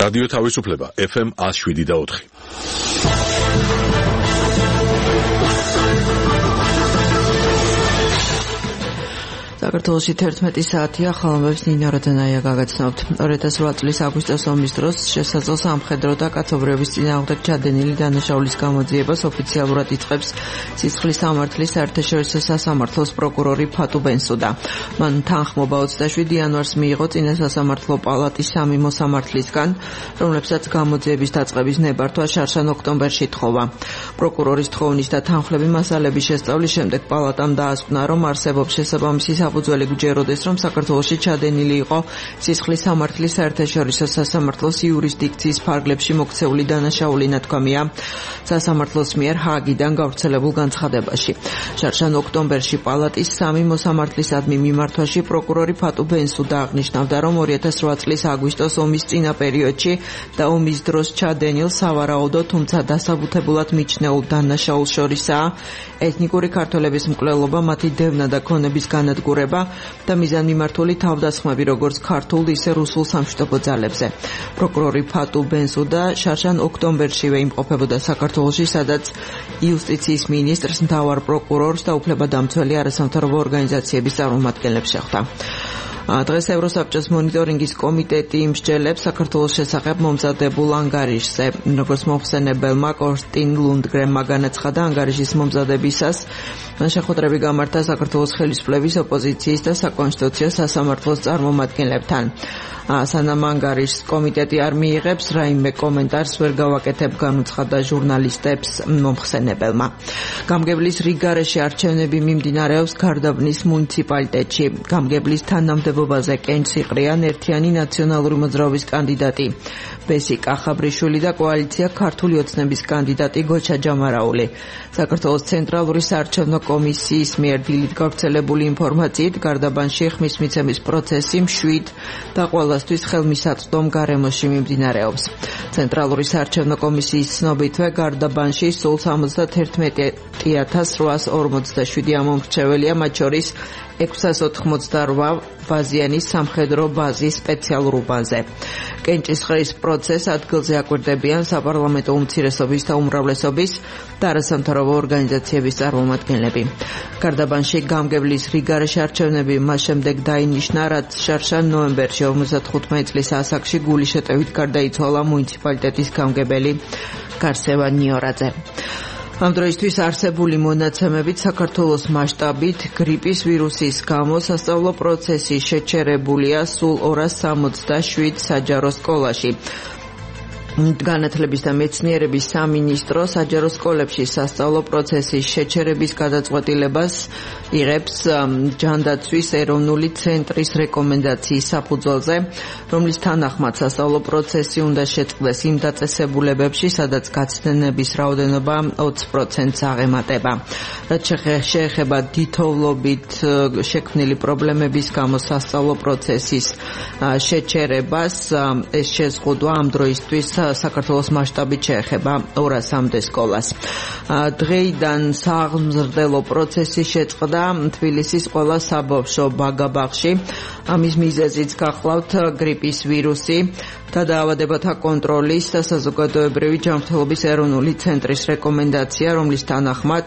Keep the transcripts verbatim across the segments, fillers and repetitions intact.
რადიო თავისუფლება ეფ ემ one oh seven და four. საქართველოში თერთმეტი საათია, ხალხებს ნინო როდანაია გაგაცნობთ. two thousand eight წლის აგვისტოს ომის დროს შესაძლო სამხედრო და კაცობრიობის წინააღმდეგ ჩადენილი დანაშაულის გამოძიებას ოფიციალურად იწყებს სისხლის სამართლის საერთაშორისო სასამართლოს პროკურორი ფატუ ბენსუდა. მან თანხმობა twenty-seven იანვარს მიიღო წინა სასამართლო პალატის სამი მოსამართლისგან, რომლებსაც გამოძიების დაწყების ნებართვა შარშან ოქტომბერში თხოვა. პროკურორის თხოვნის და თანხლების მასალების შესწავლის შემდეგ პალატამ დაასკვნა, რომ არსებობს შესაბამისი საფუძველი გჯეროდეს, რომ საქართველოში ჩადენილი იყო სისხლის სამართლის საერთაშორისო სასამართლოს იურისდიქციის ფარგლებში მოქცეული დანაშაული, ნათქვამია სასამართლოს მიერ ჰააგიდან გავრცელებულ განცხადებაში. შარშან ოქტომბერში პალატის სამი მოსამართლისადმი მიმართვაში პროკურორი ფატუ ბენსუდა აღნიშნავდა, რომ two thousand eight წლის აგვისტოს ომის წინა პერიოდში და ომის დროს ჩადენილ სავარაუდო, თუმცა დასაბუთებულად მიჩნეულ დანაშაულს შორისაა ეთნიკური ქართველების მკვლელობა, მათი დევნა და ქონების განადგურება და მიზანმიმართული თავდასხმები როგორც ქართულ, ისე რუსულ სამშვიდობო ძალებზე. პროკურორი ფატუ ბენსუდა შარშან ოქტომბერშივე იმყოფებოდა საქართველოში, სადაც იუსტიციის მინისტრს, მთავარ პროკურორს და უფლებადამცველი არასამთავრობო ორგანიზაციების წარმომადგენლებს შეხვდა. დღეს ევროსაბჭოს მონიტორინგის კომიტეტი იმსჯელებს საქართველოს შესახებ მომზადებულ ანგარიშზე. როგორც მოხსენებელმა კორსტინ ლუნდგრენმა განაცხადა, ანგარიშის მომზადებისას მან შეხვედრები გამართა საქართველოს ხელისუფლების, ოპოზიციის და საკონსტიტუციო სასამართლოს წარმომადგენლებთან. სანამ ანგარიშს კომიტეტი არ მიიღებს, რაიმე კომენტარს ვერ გავაკეთებ, განუცხადა ჟურნალისტებს მომხსენებელმა. გამგებლის რიგგარეშე არჩევნები მიმდინარეობს გარდაბნის მუნიციპალიტეტში. გამგებლის თანამდებობაზე კენჭს იყრიან ერთიანი ნაციონალური მოძრაობის კანდიდატი ბესი კახაბრიშვილი და კოალიცია ქართული ოცნების კანდიდატი გოჩა ჯამარაული. საქართველოს ცენტრალური საარჩევნო კომისიის მიერ დილით გავრცელებული ინფორმაციით, გარდაბანში ხმის მიცემის პროცესი მშვიდ და ყველასთვის ხელმისაწვდომ გარემოში მიმდინარეობს. ცენტრალური საარჩევნო კომისიის ცნობითვე, გარდაბანში სულ seventy-one thousand eight hundred forty-seven ამომრჩეველია, მათ შორის six hundred eighty-eight ბაზიანის სამხედრო ბაზის სპეციალურ უბანზე. კენჭისყრის პროცესს ადგილზე აკვირდებიან საპარლამენტო უმცირესობის და უმრავლესობის და არასამთავრობო ორგანიზაციების წარმომადგენლები. გარდაბანში გამგებლის რიგგარეშე არჩევნები მას შემდეგ დაინიშნა, რაც შარშან ნოემბერში fifty-five წლის ასაკში გულის შეტევით გარდაიცვალა მუნიციპალიტეტის გამგებელი გარსევა ნიორაძე. ამ დროისთვის არსებული მონაცემებით საქართველოს მასშტაბით გრიპის ვირუსის გამო სასწავლო პროცესი შეჩერებულია სულ two hundred sixty-seven საჯარო სკოლაში. განათლების და მეცნიერების სამინისტრო საჯარო სკოლებში სასწავლო პროცესის შეჩერების გადაწყვეტილებას იღებს ჯანდაცვის ეროვნული centris რეკომენდაციის საფუძველზე, რომლის თანახმად სასწავლო პროცესი უნდა შეწყდეს იმ დაწესებულებებში, სადაც გაცდენების რაოდენობა twenty percent აღემატება. რაც შეეხება დიდთოვლობით შექმნილი პრობლემების გამო სასწავლო პროცესის შეჩერებას, ეს შეზღუდვა ამ დროისთვის საქართველოს მასშტაბით შეეხება two hundred სკოლას. დღეიდან სააღმზრდელო პროცესი შეწყდა თბილისის ყველა საბავშვო ბაგაბაღში. ამის მიზეზიც გახლავთ გრიპის ვირუსი და დაავადებათა კონტროლის და საზოგადოებრივი ჯანმრთელობის ეროვნული ცენტრის რეკომენდაცია, რომლის თანახმად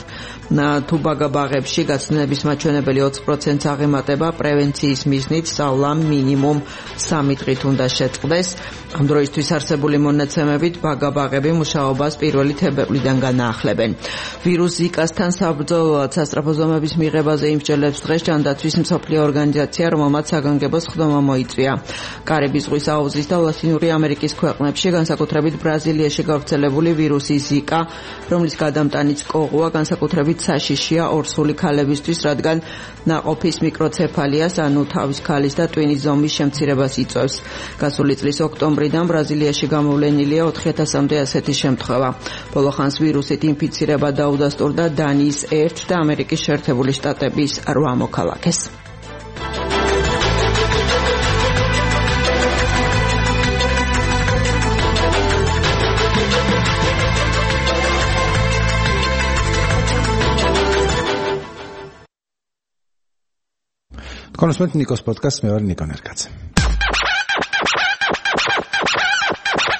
თუ ბაგაბაღებში გაცდენების მაჩვენებელი twenty percent აღემატება, პრევენციის მიზნით სწავლა მინიმუმ three დღით უნდა შეწყდეს. ამ დროისთვის არსებული მონაცემებით ბაგაბაღები მუშაობას პირველი თებერვლიდან განაახლებენ. ვირუს ზიკასთან საბრძოლველად სასწრაფო ზომების მიღებაზე იმსჯელებს დღეს ჯანდაცვის მსოფლიო ორგანიზაცია, რომელმაც საგანგებო სხდომა მოიწვია. კარიბის ზღვის აუზის და ლათინური ამერიკის ქვეყნებში, განსაკუთრებით ბრაზილიაში გავრცელებული ვირუსი ზიკა, რომლის გადამტანიც კოღოა, განსაკუთრებით საშიშია ორსული ქალებისთვის, რადგან ნაყოფის მიკროცეფალიას, ანუ თავის ქალის და ტვინის ზომის შემცირებას იწვევს. გასული წლის ოქტომბრიდან ბრაზილიაში გამოვლენილია four thousand-მდე ასეთი შემთხვევა. ბოლო ხანს ვირუსით ინფიცირება დაუდასტურდა დანიის one და ამერიკის შეერთებული შტატების eight მოქალაქეს. კონსპექტ ნიკოს პოდკასტ მე ვარ ნიკო ნერგაძე.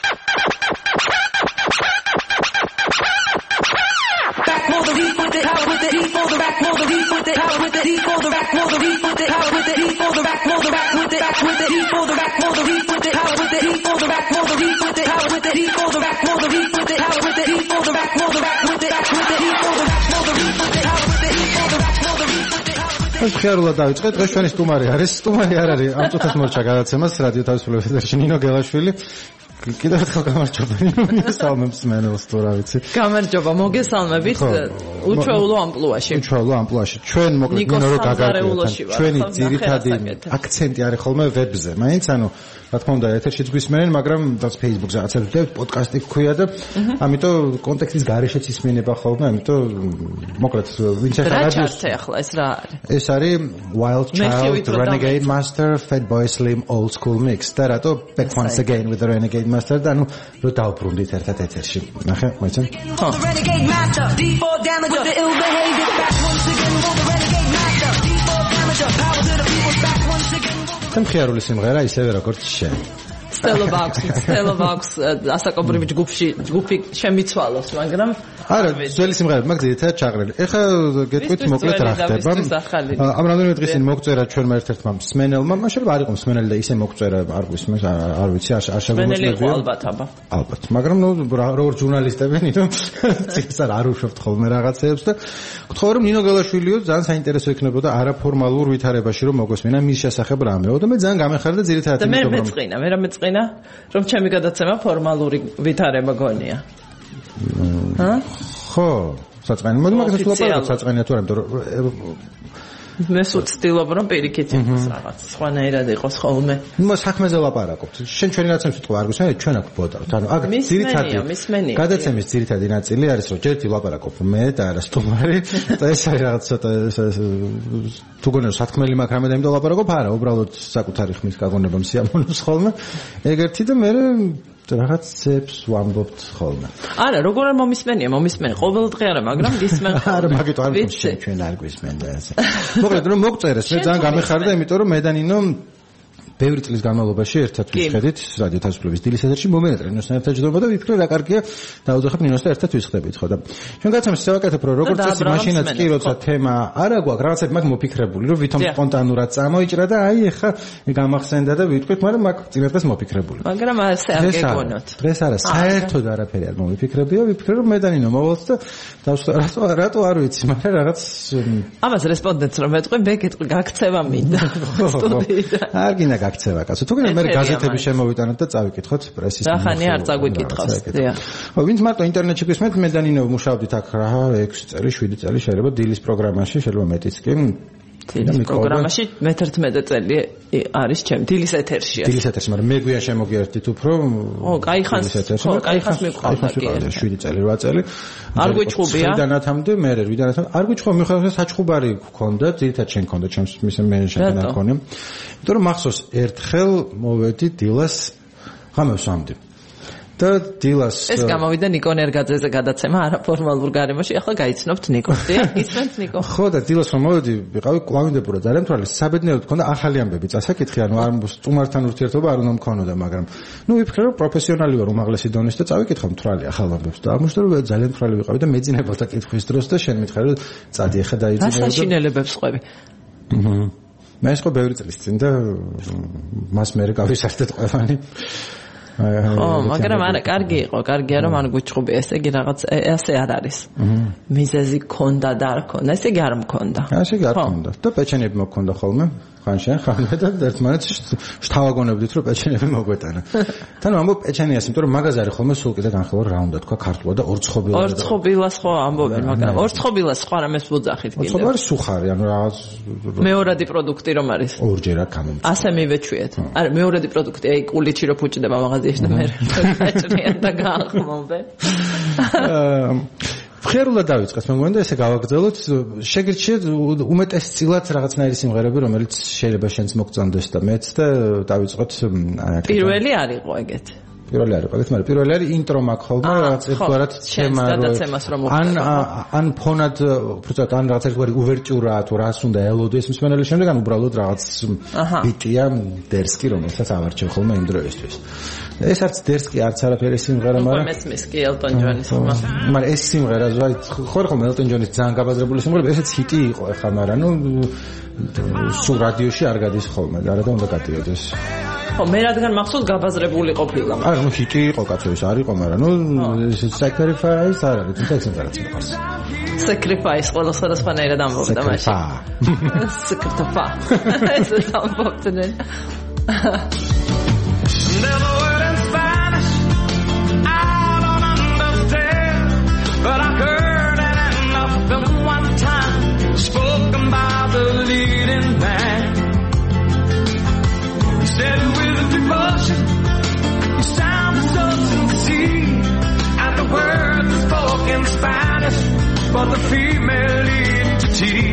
ეს ხიარულა დავიწყე. დღეს ჩვენი სტუმარი არის. სტუმარი არ არის. ამ წუთას მორჩა გადაცემას რადიო თავისუფლების ეთერში ნინო გელაშვილი. კიდევ ერთხელ გამარჯობა ნინო, მოგესალმებს მენელს თუ რა ვიცი. გამარჯობა, მოგესალმებით უჩვეულო ამპლუაში. უჩვეულო ამპლუაში. ჩვენ მოკლედ ნინო რო გაგაგებთ. ჩვენი ძირითადი აქცენტი არის ხოლმე ვებზე. მაინც ანუ რა თქმა უნდა ეთერშიც გვისმენენ, მაგრამ რაც Facebook-ზე რაღაცა ვიტევთ, პოდკასტი გქვია და ამიტომ კონტექსტის გარეშეც ისმენება ხოლმე, ამიტომ მოკლედ ვინც ახლა რადიოს ახლა ეს რა არის? ეს არის Wild Child Renegade Master Fatboy Slim Old School Mix და რატო back once again with the Renegade Master და ანუ რო დავბრუნდით ერთად ეთერში. ნახე, მოიცან? ხო. Renegade Master D four damage with the ill behavior back once again with the Renegade Master D four damage power to the people back once again. თემხიარული სიმღერა ისევე როგორც შენ. Stella Box, Stella Box ასაკობრივი ჯგუფში ჯგუფი შემიცვალოს, მაგრამ არა, ძველი სიმღერები მაგ ძირითადად ჩაყრილი. ეხლა გეტყვით მოკლედ რა ხდება. ამ რამდენიმე დღის წინ მოგწერა ჩვენმა ერთ-ერთმა მსმენელმა, მაშინ არ იყო მსმენელი და ისე მოგწერა, არ გვისმენს, არ ვიცი, არ შეგვიძლია. ალბათ, აბა. ალბათ, მაგრამ ნუ როგორ ჟურნალისტები ნინო ციხესარ არ უშვებთ ხოლმე რაღაცეებს და გთხოვე რომ ნინო გელაშვილიო ძალიან საინტერესო იქნებოდა არაფორმალურ ვითარებაში რომ მოგვესმინა მის შესახებ რამეო და მე ძალიან გამეხარდა ძირითადად იმიტომ რომ მე მეწყინა, მე რა მეწყინა რომ ჩემი გადაცემა ფორმალური ვითარება გონია. ჰა? ხო, საწყენი. მოდი მაგას ვლაპარაკოთ საწყენია თუ არა, იმიტომ რომ მე ვცდილობ რომ პირიქით იყოს რაღაც სხვანაირად იყოს ხოლმე. ნუ საქმეზე ვლაპარაკობთ. შენ ჩვენი გადაცემის სიტყვა არ გვისმენთ, ჩვენ აქ ვბოდავთ. ანუ აქ ძირითადი გადაცემის ძირითადი ნაწილი არის რომ ჯერტი ვლაპარაკობ მე და არა სტუმარი და ეს არის რაღაც ცოტა თუ გონიო სათქმელი მაქვს რამე და იმდო ვლაპარაკობ, არა, უბრალოდ საკუთარი ხმის გაგონება მსიამოვნებს ხოლმე. ეგერთი და მე რაღაცებს ვამბობთ ხოლმე. არა, როგორ არ მომისმენია, მომისმენ ყოველდღე არა, მაგრამ გისმენ ხოლმე. არა, მაგით არ ვიცი, ჩვენ არ გვისმენ და ესე. მოკლედ რომ მოგწერეს, მე ძალიან გამეხარდა, იმიტომ რომ მე და ნინო ბევრი წლის განმავლობაში ერთად ვისხედით რადიო თავისუფლების დილის ეთერში მომენატრე ნინოსთან ერთად ჯდომა და ვიფიქრე რა კარგია დავუძახებ ნინოსთან ერთად ვისხდებით ხო და ჩვენ გაცემს შევაკეთებ რომ როგორც წესი მაშინაც კი როცა თემა არა გვაქვს რაღაცები მაგ მოფიქრებული რომ ვითომ სპონტანურად წამოიჭრა და აი ეხა გამახსენდა და ვიტყვით მაგრამ მაგ წინადადას მოფიქრებული მაგრამ ასე არ გეგონოთ დღეს არა საერთოდ არაფერი არ მომიფიქრებია ვიფიქრე რომ მე და ნინო მოვალთ და დავსვლა რატო არ ვიცი მაგრამ რაღაც ამას რესპონდენტს რომ მეტყვი მე გეტყვი გაქცევა მინდა სტუდიიდან არ გინდა გაქცევა კაცო თუ კიდე მე გაზეთები შემოვიტანოთ და წავიკითხოთ პრესის სახანი არ წაგვიკითხავს დიახ ხო ვინც მარტო ინტერნეტში გვისმენთ მე და ნინო მუშაობდით აქ რა ექვსი წელი შვიდი წელი შეიძლება დილის პროგრამაში შეიძლება მეტიც კი დილის პროგრამაში მეთერთმეტე წელი არის ჩემ დილის ეთერში დილის ეთერში მაგრამ მე გვიან შემოგიერთით უფრო ო კაი ხანს ხო კაი ხანს მიყავდა კი შვიდი წელი რვა წელი არ გვიჩხუბია ვიდანათამდე მე ვიდანათამდე არ გვიჩხუბა მიხედავთ საჩხუბარი გქონდა ძირითადად შენ გქონდა ჩემს მის მენეჯერთან არ ქონია იმიტომ რომ მახსოვს ერთხელ მოვედი დილას ღამეს ვამდი და დილას ეს გამოვიდა ნიკო ნერგაძეზე გადაცემა არაფორმალურ გარემოში ახლა გაიცნობთ ნიკოს დიახ ისმენთ ნიკო ხო და დილას რომ მოვედი ვიყავი კვავინდებოდა ძალიან თვალის საბედნიეროდ გქონდა ახალი ამბები წასაკითხი ანუ არ სტუმართან ურთიერთობა არ უნდა მქონოდა მაგრამ ნუ ვიფიქრე რომ პროფესიონალი ვარ უმაღლესი დონის და წავიკითხავ მთვრალი ახალ ამბებს და აღმოჩნდა რომ ძალიან მთვრალი ვიყავი და მეძინებოდა კითხვის დროს და შენ მითხარი რომ წადი ახლა დაიძინე და საშინელებებს ყვები მე ეს ხო ბევრი წლის წინ და მას მე გავისართეთ ყველანი ხო, მაგრამ არა, კარგი იყო, კარგია რომ არ გვიჩხუბია, ესე იგი რაღაც ასე არ არის. მიზეზი გქონდა და არ გქონდა, ესე იგი არ მქონდა. ასე იგი არ მქონდა. და პეჩენები მოგქონდა ხოლმე, ხან შენ ხანმე და ერთმანეთს შთავაგონებდით რომ პეჩენები მოგვეტანა. თან ამბობ პეჩენიას, იმიტომ რომ მაგაზე არის ხოლმე სულ კიდე განხილვა რა უნდა თქვა ქართულად და ორცხობილას. ორცხობილას ხო ამბობენ, მაგრამ ორცხობილას სხვა რამეს ვუძახით კიდე. ორცხობილი სუხარი, ანუ რაღაც მეორადი პროდუქტი რომ არის. ორჯერ აქ გამომწვა. ასე მივეჩვიეთ. არა, მეორადი პროდუქტი, აი კულიჩი რო ფუჭდება მაღაზიაში და მე ეჭრიან და გაახმობენ. ხერულად დავიწყეთ მე მგონი და ესე გავაგრძელოთ შეგირჩიეთ უმეტესწილად რაღაცნაირი სიმღერები რომელიც შეიძლება შენც მოგწონდეს და მეც და დავიწყოთ პირველი არ იყო ეგეთი პირველი არის, მაგეთ მაგრამ პირველი არის ინტრო მაქვს ხოლმე რაღაც ერთგვარად თემა ან ან ფონად უბრალოდ ან რაღაც ერთგვარი უვერტიურა თუ რას უნდა ელოდეს მსმენელი შემდეგ ან უბრალოდ რაღაც ბიტია დერსკი რომელსაც ავარჩევ ხოლმე იმ დროისთვის ეს არც დერსკი არც არაფერი სიმღერა მაგრამ მესმის კი ელტონ ჯონის ხმა მაგრამ ეს სიმღერა ზღარი ხო ხო ელტონ ჯონის ძალიან გაბაზრებული სიმღერა ესეც ჰიტი იყო ახლა მაგრამ ნუ სულ რადიოში არ გადის ხოლმე არა და უნდა გადიოდეს ხო მე რადგან მახსოვს გაბაზრებული ყოფილა არა ნუ ჰიტი იყო კაცო ეს არ იყო მაგრამ ნუ sacrifice არ არის თუმცა სიმღერაც მიყვარს sacrifice ყველა სხვადასხვანაირად ამბობდა მაშინ. Sacrifice. ეს ამბობდნენ. Never word in Spanish, I don't understand, but I heard it enough of one time, spoken by the leading man. He said with devotion, you sound so sincere, and the words are spoken Spanish, but the female entity,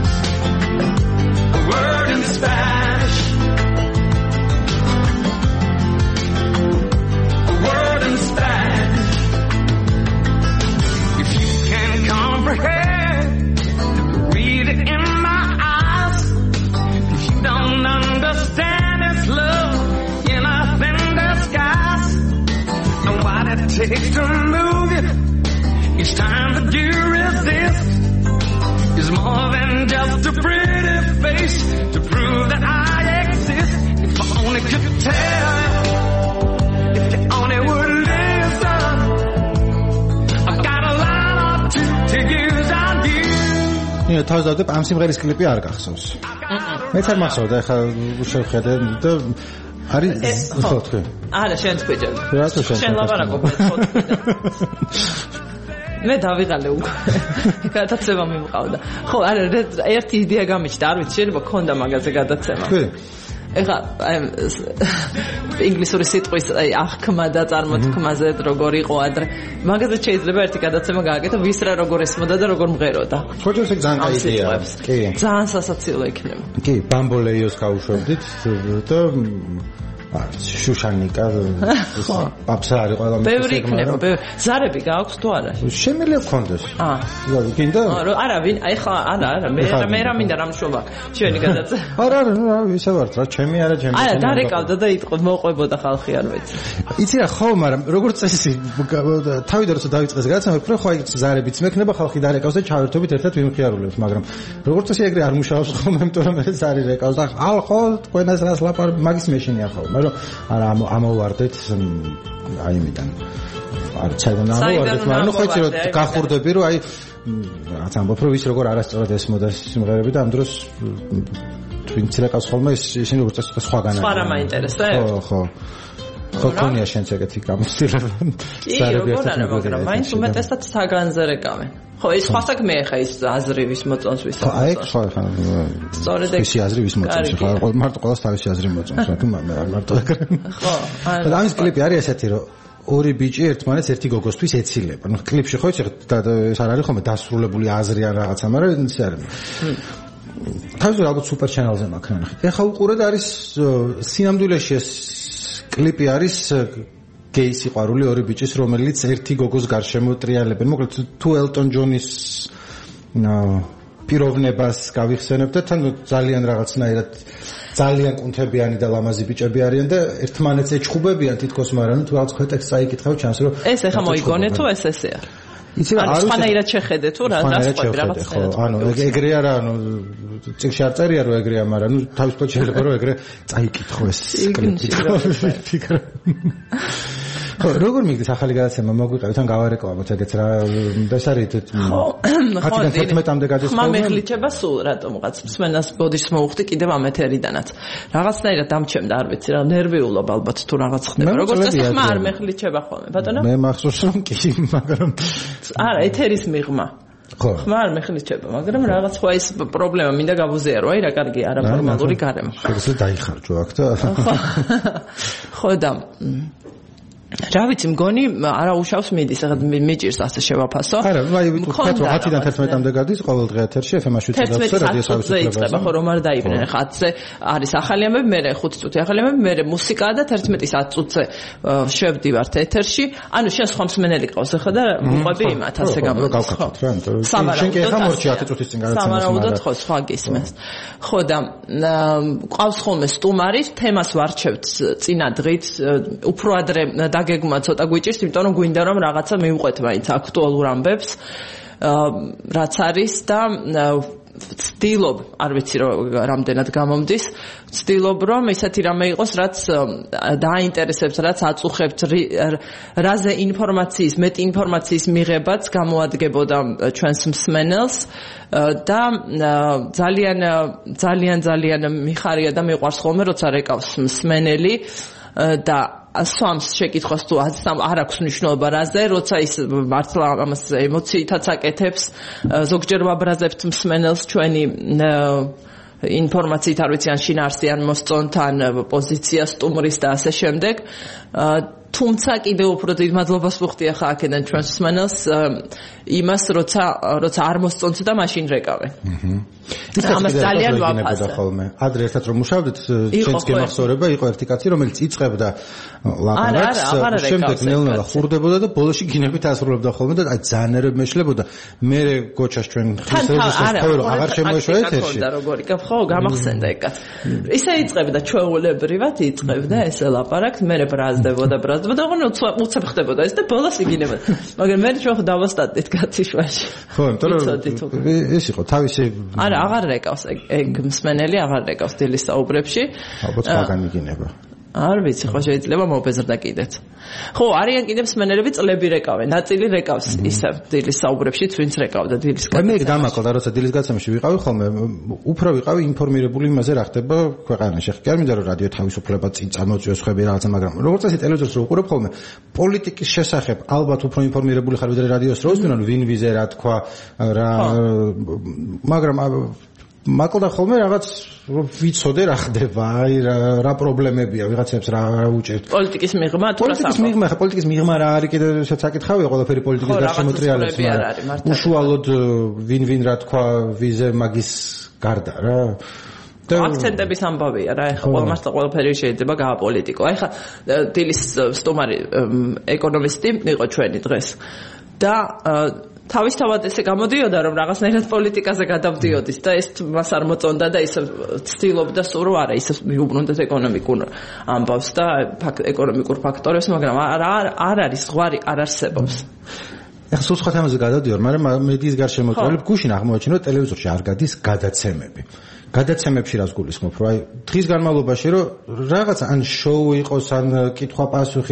a word in Spanish. Word in Spanish. If you can comprehend, read it in my eyes. If you don't understand, it's love in a thin disguise. And what it takes to move it, each time that you resist, is more than just a pretty face to prove that I exist. If I only could tell you. Only would listen. I've got a line or two to use on you. ნია თავის დავდებ ამ სიმღერის კლიპი არ გახსოვს. მეც არ მახსოვდა ახლა შევხედე და არის ხო თქვი. არა შენ თქვი. რატო შენ? შენ ლაპარაკობ ხო თქვი. მე დავიღალე უკვე. გადაცემა მიმყავდა. ხო არა ერთი იდეა გამიჩნდა არ ვიცი შეიძლება ქონდა მაგაზე გადაცემა. თქვი. ეხლა ინგლისური სიტყვის აი აღქმა და წარმოთქმაზე როგორ იყო ადრე მაგაზე შეიძლება ერთი გადაცემა გააკეთო ვის რა როგორ ესმოდა და როგორ მღეროდა ხოჭოს ეგ ძალიან კაი იდეაა კი ძალიან სასაცილო იქნება კი ბამბოლეიოს გავუშვებდით და არც შუშანიკა აბსა არის ყველა მე ბევრი იქნება ბევრი ზარები გააქვს თუ არა შემიძლია გქონდეს აა გინდა არა ვინ აი ხა არა არა მე მე რა მინდა რა მშობა ჩვენი გადაცემა არა არა ისე ვარ რა ჩემი არა ჩემი არა დარეკავდა და იტყო მოყვებოდა ხალხი არ ვიცი იცი რა ხო მაგრამ როგორც წესი თავიდან როცა დავიწყეს გადაცემა ვფიქრე ხო აი ზარებიც მექნება ხალხი დარეკავს და ჩავერთობით ერთად ვიმხიარულებს მაგრამ როგორც წესი ეგრე არ მუშაობს ხოლმე იმიტომ რომ ეს ზარი რეკავს და ხალხო თქვენას რას ლაპარ მაგის მეშინია ხო მაგრამ არა ამოვარდეთ აი იმიდან არ საერთოდ ამოვარდეთ მაგრამ ნუ ხო იცი რომ გახურდები რომ აი რაღაც ამბობ რომ ვის როგორ არასწორად ესმოდა სიმღერები და ამ დროს ვინც რეკავს ხოლმე ისინი როგორც წესი სხვაგან სხვა რა მაინტერესებს ხო ხო ხო კონია შენც ეგეთი გამოსtildeება ზარები ერთად მაგრამ მაინც უმეტესად საგანზე რეკავენ ხო ეს სხვა საქმეა ხა ის აზრი ვის მოწონს ვის ხო აი ხო ხა სწორედ ეს აზრი ვის მოწონს ხო მარტო ყოველს თავისი აზრი მოწონს რა თქმა უნდა არ მარტო ეგრე ხო და ამის კლიპი არის ესეთი რომ ორი ბიჭი ერთმანეთს ერთი გოგოსთვის ეცილება ნუ კლიპში ხო იცი ეს არ არის ხომ დასრულებული აზრი ან რაღაცა მაგრამ ის არის თავზე ალბათ სუპერ ჩანელზე მაქვს ნახე ეხა უყურეთ არის სინამდვილეში ეს კლიპი არის გეი სიყვარული ორი ბიჭის რომელიც ერთი გოგოს გარშემო ტრიალებენ მოკლედ თუ ელტონ ჯონის პიროვნებას გავიხსენებ და თან ძალიან რაღაცნაირად ძალიან კუნთებიანი და ლამაზი ბიჭები არიან და ერთმანეთს ეჩხუბებიან თითქოს მაგრამ თუ რაღაც ქვეტექს წაიკითხავ ჩანს რომ ეს ახლა მოიგონე თუ ეს ესეა იცი რა არის სხვანაირად შეხედე თუ რა დასწყვეტი რაღაც ხო ანუ ეგრე არა ანუ წიგნში არ წერია რომ ეგრეა მაგრამ ნუ თავისუფლად შეიძლება რომ ეგრე წაიკითხო ეს კლიპი ფიქრობ ხო როგორ მიგდით ახალი გადაცემა მოგვიყევით ან გავარეკავთ ეგეც რა და ეს არის ხო ხო თერთმეტამდე გადასხმა ხმა მეხლიჩება სულ რატომღაც მსმენას ბოდიშს მოუხდი კიდევ ამ ეთერიდანაც რაღაცნაირად დამჩემდა არ ვიცი რა ნერვიულობ ალბათ თუ რაღაც ხდება როგორც წესი ხმა არ მეხლიჩება ხოლმე ბატონო მე მახსოვს რომ კი მაგრამ არა ეთერის მიღმა ხო ხმა არ მეხლიჩება მაგრამ რაღაც სხვა ის პრობლემა მინდა გავუზიარო აი რა კარგია არაფორმალური გარემო შეგიძლია დაიხარჯო აქ და ხო და რა ვიცი მგონი არა უშავს მიდის ახლა მეჭირს ასე შევაფასო არა აი ვთქვათ რომ ათიდან თერთმეტამდე გადის ყოველ დღე ეთერში ეფ ემ შვიდსა რადიო თავისუფლება ხო რომ არ დაიბრუნე ხა ათზე არის ახალი ამბები მე ხუთი წუთი ახალი ამბები მე მუსიკაა და თერთმეტის ათ წუთზე შევდივართ ეთერში ანუ შენ სხვა მსმენელი ყავს ახლა და უყვები იმათ ასე გამოდის ხო შენ კი ახლა მორჩი ათი წუთის წინ გადაცემას სამარაუდოდ ხო სხვა გისმენს ხო და ყავს ხოლმე სტუმარი თემას ვარჩევთ წინა დღით უფრო ადრე დაგეგმა ცოტა გვიჭირს, იმიტომ რომ გვინდა რომ რაღაცა მივყვეთ მაინც აქტუალურ ამბებს, რაც არის და ვცდილობ, არ ვიცი რამდენად გამომდის, ვცდილობ რომ ისეთი რამე იყოს, რაც დააინტერესებს, რაც აწუხებთ, რაზე ინფორმაციის, მეტი ინფორმაციის მიღებაც გამოადგებოდა ჩვენს მსმენელს და ძალიან ძალიან ძალიან მიხარია და მიყვარს ხოლმე, როცა რეკავს მსმენელი და ასვამს შეკითხვას თუ არ აქვს მნიშვნელობა რაზე, როცა ის მართლა ამას ემოციითაც აკეთებს, ზოგჯერ ვაბრაზებთ მსმენელს ჩვენი ინფორმაციით, არ ვიცი, ან შინაარსი, ან მოსწონთ, ან პოზიცია სტუმრის და ასე შემდეგ. თუმცა კიდევ უფრო დიდ მადლობას ვუხდი ახლა აქედან ჩვენს მსმენელს იმას, როცა როცა არ მოსწონთ და მაშინ რეკავენ. ამას ძალიან ვაფასებ. ადრე ერთად რომ მუშაობდით, ჩვენს გემახსოვრება იყო ერთი კაცი, რომელიც იწყებდა ლაპარაკს, შემდეგ ნელ-ნელა ხურდებოდა და ბოლოში გინებით ასრულებდა ხოლმე და აი ძალიან მეშლებოდა. მე გოჩას ჩვენ ხის რეჟისორს ხო რომ აღარ შემოეშვა ეთერში. და როგორი ხო გამახსენდა ეგ კაცი. ისე იწყებდა ჩვეულებრივად იწყებდა ესე ლაპარაკს, მე ბრაზდებოდა ბრაზდებოდა და ოღონდ უცებ ხდებოდა ეს და ბოლოს იგინებოდა. მაგრამ მე ჩვენ ხო დავასტატეთ გათიშვაში. ხო, იმიტომ რომ ეს იყო თავისი არა, აღარ რეკავს ეგ მსმენელი, აღარ რეკავს დილის საუბრებში. ალბათ მაგან იგინება. არ ვიცი, ხო შეიძლება მობეზრდა კიდეც. ხო, არიან კიდევ მსმენელები წლები რეკავენ, ნაწილი რეკავს ისე დილის საუბრებში, ვინც რეკავდა დილის გაცემაში. მე ეგ დამაყოლდა, როცა დილის გაცემაში ვიყავი ხოლმე, უფრო ვიყავი ინფორმირებული იმაზე, რა ხდება ქვეყანაში. ხე არ მინდა რომ რადიო თავისუფლება წინ წამოწიოს ხვები რაღაცა, მაგრამ როგორც წესი ტელევიზორს რო უყურებ ხოლმე, პოლიტიკის შესახებ ალბათ უფრო ინფორმირებული ხარ, ვიდრე რადიოს რო ვისმენან, ვინ ვიზე რა თქვა, რა მაგრამ მაკლდა ხოლმე რაღაც ვიცოდე რა ხდება, აი რა პრობლემებია, ვიღაცებს რა უჭერთ. პოლიტიკის მიღმა თუ რა პოლიტიკის მიღმა, ხა პოლიტიკის მიღმა რა არის კიდე საკითხავია, ყველაფერი პოლიტიკის გარშემოტრიალებს, მაგრამ უშუალოდ ვინ ვინ რა თქვა, ვიზე მაგის გარდა რა. აქცენტების ამბავია რა, ეხლა ყველამასთან ყველაფერი შეიძლება გააპოლიტიკო. აი ხა დილის სტუმარი ეკონომისტი იყო ჩვენი დღეს და თავისთავად ესე გამოდიოდა რომ რაღაცნაირად პოლიტიკაზე გადავდიოდის და ეს მას არ მოწონდა და ისე ცდილობდა სულ რომ არა ისე მიუბრუნდეთ ეკონომიკურ ამბავს და ეკონომიკურ ფაქტორებს, მაგრამ არ არ არის ზღვარი არ არსებობს. ეხლა სულ სხვა თემაზე გადავდივარ, მაგრამ მედიის გარშემოწმებული გუშინ აღმოაჩინა რომ ტელევიზორში არ გადის გადაცემები. გადაცემებში რას გულისხმობ, რომ აი დღის განმავლობაში რომ რაღაც ან შოუ იყოს, ან კითხვა-პასუხი,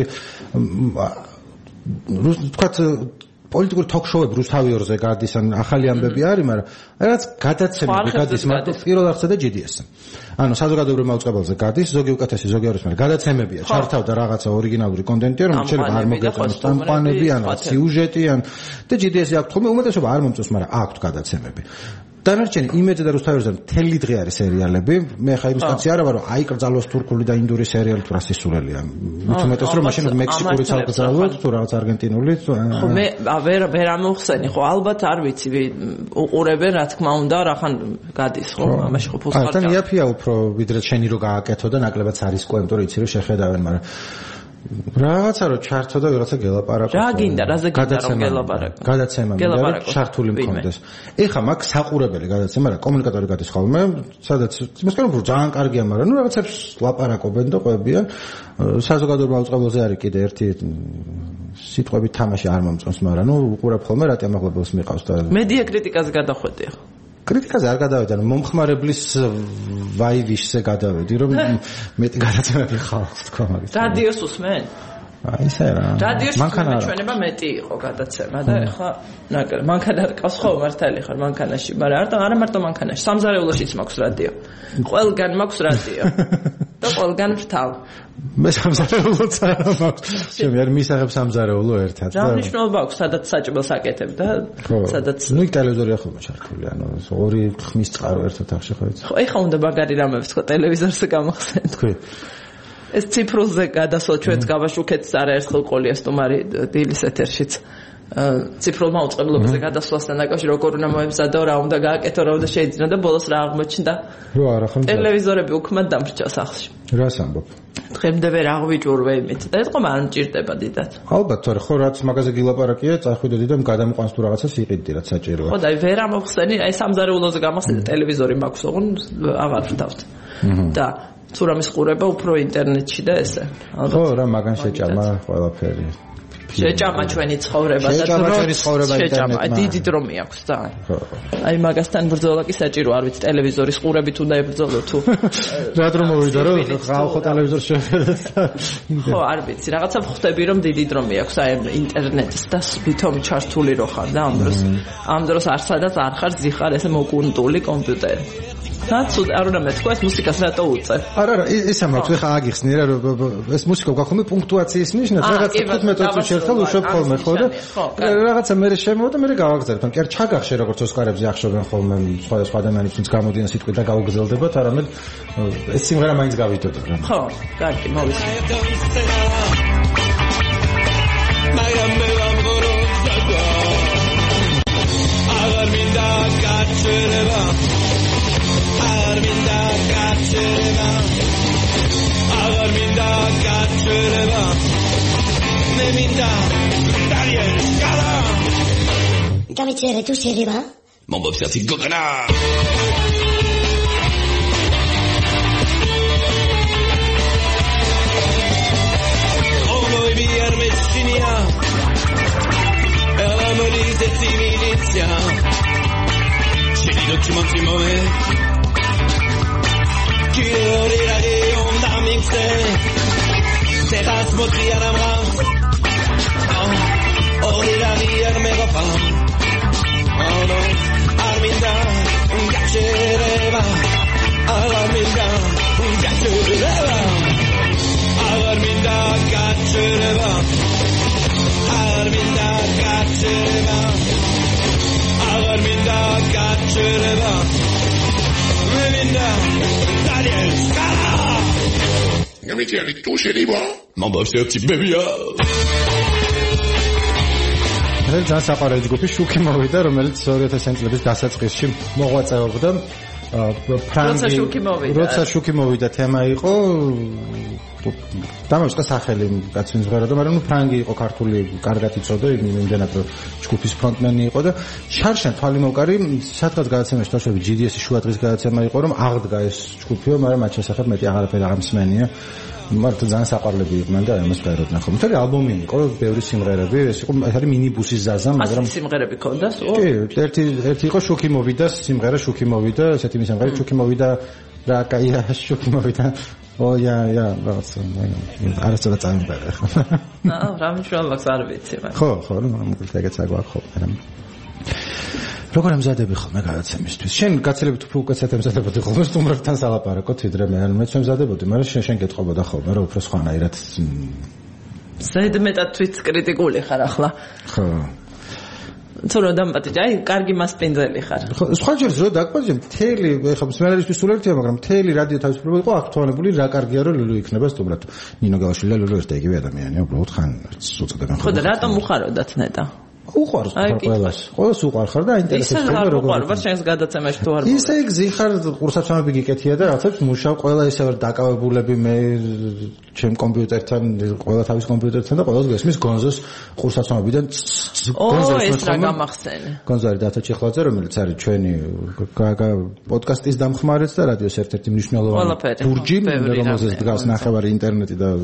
ვთქვათ პოლიტიკური ток-შოუები რუსთავიორზე გადის, ან ახალი ამბები არის, მაგრამ რაღაც გადაცემები გადის, მაგრამ პირველ ახსა და ჯი დი ეს. ანუ საზოგადოებრივ მაუწყებელზე გადის, ზოგი უკეთესი, ზოგი არის, მაგრამ გადაცემებია, ჩართავდა რაღაცა ორიგინალური კონტენტია, რომ შეიძლება არ მოგეწონოს სტამპანები, ან სიუჟეტი, ან და ჯი დი ეს-ი აქვს ხოლმე, უმეტესობა არ მომწონს, მაგრამ აქვს გადაცემები. დანარჩენი იმედზე და რუსთავიორზე მთელი დღე არის სერიალები. მე ხა იმ სტაცია არა ვარ, რომ აი კრძალოს თურქული და ინდური სერიალი თუ რა სისულელია. მithumetes რომ მაშინ მექსიკური ცალკე თუ რაღაც არგენტინული. ხო მე ვერ ვერ ამოვხსენი, ხო ალბათ არ ვიცი, უყურებენ რა თქმა უნდა, რახან გადის, ხო, ამაში ხო ფულს ხარ. და იაფია უფრო ვიდრე შენი რო გააკეთო და ნაკლებად არის ყო, იმიტომ რომ იცი რომ შეხედავენ, მაგრამ რაღაცა რო ჩართო და ვიღაცა გელაპარაკო. რა გინდა, რაზე გინდა რომ გელაპარაკო? გადაცემა მინდა რომ ჩართული მქონდეს. ეხა მაგ საყურებელი გადაცემა რა, კომუნიკატორი გადის ხოლმე, სადაც იმას կարող რომ ძალიან კარგია, მაგრამ ნუ რაღაცებს ლაპარაკობენ და ყვებიან. საზოგადოებრივ აუწყებელზე არის კიდე ერთი სიტყვები თამაში არ მომწონს, მაგრამ ნუ უყურებ ხოლმე რა თემაღლებელს მიყავს და მედია კრიტიკაზე გადახვედი ხო? კრიტიკაზე არ გადავედი, ანუ მომხმარებლის ვაივიშზე გადავედი, რომ მეტი გადაცემები ხალხს თქვა მაგის. რადიოს უსმენ? აი ესე რა. რადიოში ჩვენება მეტი იყო გადაცემა და ეხლა ნაკრები. მანქანა ყავს ხო მართალი ხარ მანქანაში, მაგრამ არა არა მარტო მანქანაში, სამზარეულოშიც მაქვს რადიო. ყველგან მაქვს რადიო. და ყველგან ვთავ. მე სამზარეულოც არა მაქვს. შემი არ მისაღებ სამზარეულო ერთად. რა მნიშვნელობა აქვს, სადაც საჭმელს აკეთებ და სადაც ნუ ტელევიზორია ხოლმე ჩართული, ანუ ორი ხმის წყარო ერთად ახში ხო იცი. ხო, ეხა უნდა მაგარი რამებს ხო ტელევიზორზე გამახსენ. თქვი. ეს ციფრულზე გადასვლა ჩვენც გავაშუქეთ არაერთხელ ყოლია სტუმარი დილის ეთერშიც. ციფრულ მაუწყებლობაზე გადასვლასთან დაკავშირებით როგორ უნდა მოემზადო, რა უნდა გააკეთო, რა უნდა შეიძინო და ბოლოს რა აღმოჩნდა. რო არა ხო? ტელევიზორები უქმად დამრჩა სახლში. რას ამბობ? დღემდე ვერ აღვიჭურვე იმით და ეს ყომ არ მჭირდება დიდად. ალბათ, თორე ხო რაც მაგაზე გილაპარაკია, წახვიდოდი და გადამყვანს თუ რაღაცას იყიდდი, რაც საჭიროა. ხო და ვერ ამოვხსენი, აი სამზარეულოზე გამახსენე ტელევიზორი მაქვს, ოღონ აღარ ვთავთ. და თუ რამის ყურება უფრო ინტერნეტში და ესე. ხო, რა მაგან შეჭამა ყველაფერი. შეჭამა ჩვენი ცხოვრება და შეჭამა ჩვენი ცხოვრება ინტერნეტმა. დიდი დრო მიაქვს და. აი მაგასთან ბრძოლა კი საჭირო არ ვიცი ტელევიზორის ყურებით უნდა ებრძოლო თუ რა დრო მოვიდა რომ ხალხო ტელევიზორს შეხედეთ და ხო არ ვიცი რაღაცა ხვდები რომ დიდი დრო მიაქვს აი ინტერნეტის და თვითონ ჩართული რო ხარ და ამ დროს ამ დროს არ სადაც არ ხარ ზიხარ ესე მოკუნტული კომპიუტერი და ცუდ არ უნდა მეთქვა ეს მუსიკას რატო უწევ არა არა ისა მაქვს ხა აგიხსნი რა ეს მუსიკა გახome პუნქტუაციის ნიშნად რაღაცა თხუთმეტ წუთში ერთხელ უშვებ ხოლმე ხო და რაღაცა მე შემოვიდა მე გავაგზავნებ თან კი არ ჩაგახშე როგორც ოსკარებზე ახშობენ ხოლმე სხვადასხვა ადამიანის თუნდაც გამოდიან სიტყვი და გაუგზელდებათ არამედ ეს სიმღერა მაინც გავიდოდო რა ხო კარგი მოვიცი მაგრამ მე ვამბოროცა აღარ მინდა გაჩერება აღარ მინდა გაჩერება აღარ მინდა გაჩერება მე მინდა დარიელ სკალა გამიწერე თუ შეიძლება მომბობს კაცი გოგონა oi mi armessinia e la morite di milizia ci dico ci mangi muove chi ora era di onda mixte te das motia na mano oh ora di arme ropa oh no arminda un gaccereva arminda un gaccereva arminda gaccereva arminda gaccereva arminda gaccereva arminda Daniel Scala გამიჭირი თუ შეიძლება მომბავს ერთი ბებია მე ძალიან საყვარელი ჯგუფი შუქი მოვიდა რომელიც ორი ათასი წლების დასაწყისში მოღვაწეობდა ფრანგი როცა შუქი მოვიდა თემა იყო დამოჩნდა სახელი კაცის ღეროდა მაგრამ ნუ ფრანგი იყო ქართული კარგად იცოდა იმენდანაც რომ ჯგუფის ფრონტმენი იყო და შარშან თვალი მოკარი სადღაც გადაცემაში თავშები ჯი დი ეს-ის შუადღის გადაცემა იყო რომ აღდგა ეს ჯგუფიო მაგრამ მათ შესახებ მეტი აღარაფერი აღარ მსმენია მარტო ძალიან საყვარლები იყვნენ და ამას გაეროდნენ ხოლმე მთელი ალბომი იყო ბევრი სიმღერები ეს იყო ეს არის მინიბუსის ზაზა მაგრამ სიმღერები ქონდა კი ერთი ერთი იყო შუქი მოვიდა სიმღერა შუქი მოვიდა ესეთი სიმღერა შუქი მოვიდა რა კაია შუქი მოვიდა ო ია ია რაღაცა არასოდეს წამიბარა ხო აა რა მნიშვნელობას არ ვიცი მაგრამ ხო ხო მოკლედ ეგეც აგვაქვს ხოლმე როგორ ამზადები ხოლმე გადაცემისთვის შენ გაცილებით უფრო უკეთესად ამზადებოდი ხოლმე სტუმრებთან სალაპარაკოთ ვიდრე მე ანუ მეც ამზადებოდი მაგრამ შენ შენ გეტყობოდა ხოლმე რომ უფრო სხვანაირად ზედმეტად თვით კრიტიკული ხარ ახლა ხო ცოტა დამპატიჭე აი კარგი მასპინძელი ხარ ხო სხვა ჯერს რო დაგპატიჭე მთელი ეხლა მსმენელისთვის სულ ერთია მაგრამ მთელი რადიო თავისუფლება იყო აქტუალებული რა კარგია რომ ლულუ იქნება სტუმრად ნინო გალაშვილი და ლულუ ერთად იგივე ადამიანია უბრალოდ ხან უწოდებენ ხო და რატომ უხაროდათ ნეტა უყარს ყველას ყველას უყარ ხარ და აინტერესებს ხოლმე როგორ უყარ შენს გადაცემაში თუ არ ისე გზიხარ ყურსაცმლები გიკეთია და რაღაცებს მუშავ ყველა ისე ვარ დაკავებულები მე ჩემ კომპიუტერთან ყველა თავის კომპიუტერთან და ყველას გესმის გონზოს ყურსაცმლებიდან გონზოს ეს რა გამახსენე გონზარი დათა ჩიხლაძე რომელიც არის ჩვენი პოდკასტის დამხმარეც და რადიოს ერთ-ერთი მნიშვნელოვანი ბურჯი რომელზეც დგას ნახევარი ინტერნეტი და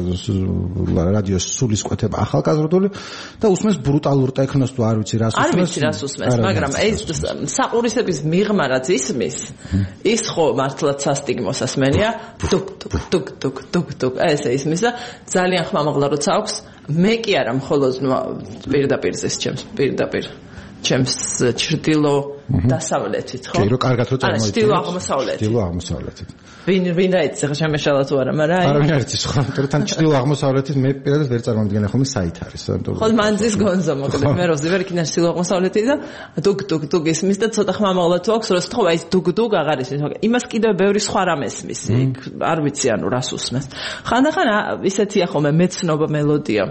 რადიოს სულისკვეთება ახალგაზრდული და usmens ბრუტალურ ტექნოს თუ არ ვიცი რას usmens არ ვიცი რას usmens მაგრამ ეს საყურისების მიღმა რაც ისმის ის ხო მართლაც სასტიგმოს ასმენია დუк დუк დუк დუк დუк დუк ესე ისმის და ძალიან ხმამაღლა როცა აქვს მე კი არა მხოლოდ პირდაპირ ზეს ჩემს პირდაპირ ჩემს ჩრდილო დასავლეთით ხო? კი, რო კარგად რო წარმოიდგინეთ. არა, ჩრდილო აღმოსავლეთით. ჩრდილო აღმოსავლეთით. ვინ ვინ დაიცი ხა შემეშალა თუ არა, მაგრამ არა ვინ არის ხო? თან ჩრდილო აღმოსავლეთით მე პირადად ვერ წარმოვიდგენე ხოლმე საით არის. ხო, მანძის გონზა მოკლედ მე როზე ვერ იქნა ჩრდილო აღმოსავლეთით და დუგ დუგ დუგ ისმის და ცოტა ხმამაღლა თუ აქვს, რომ თქო აი დუგ დუგ აღარ ისმის, მაგრამ იმას კიდევ ბევრი სხვა რამ ესმის. არ ვიცი ანუ რას უსმენს. ხანდახან ისეთია ხოლმე მეცნობა მელოდია.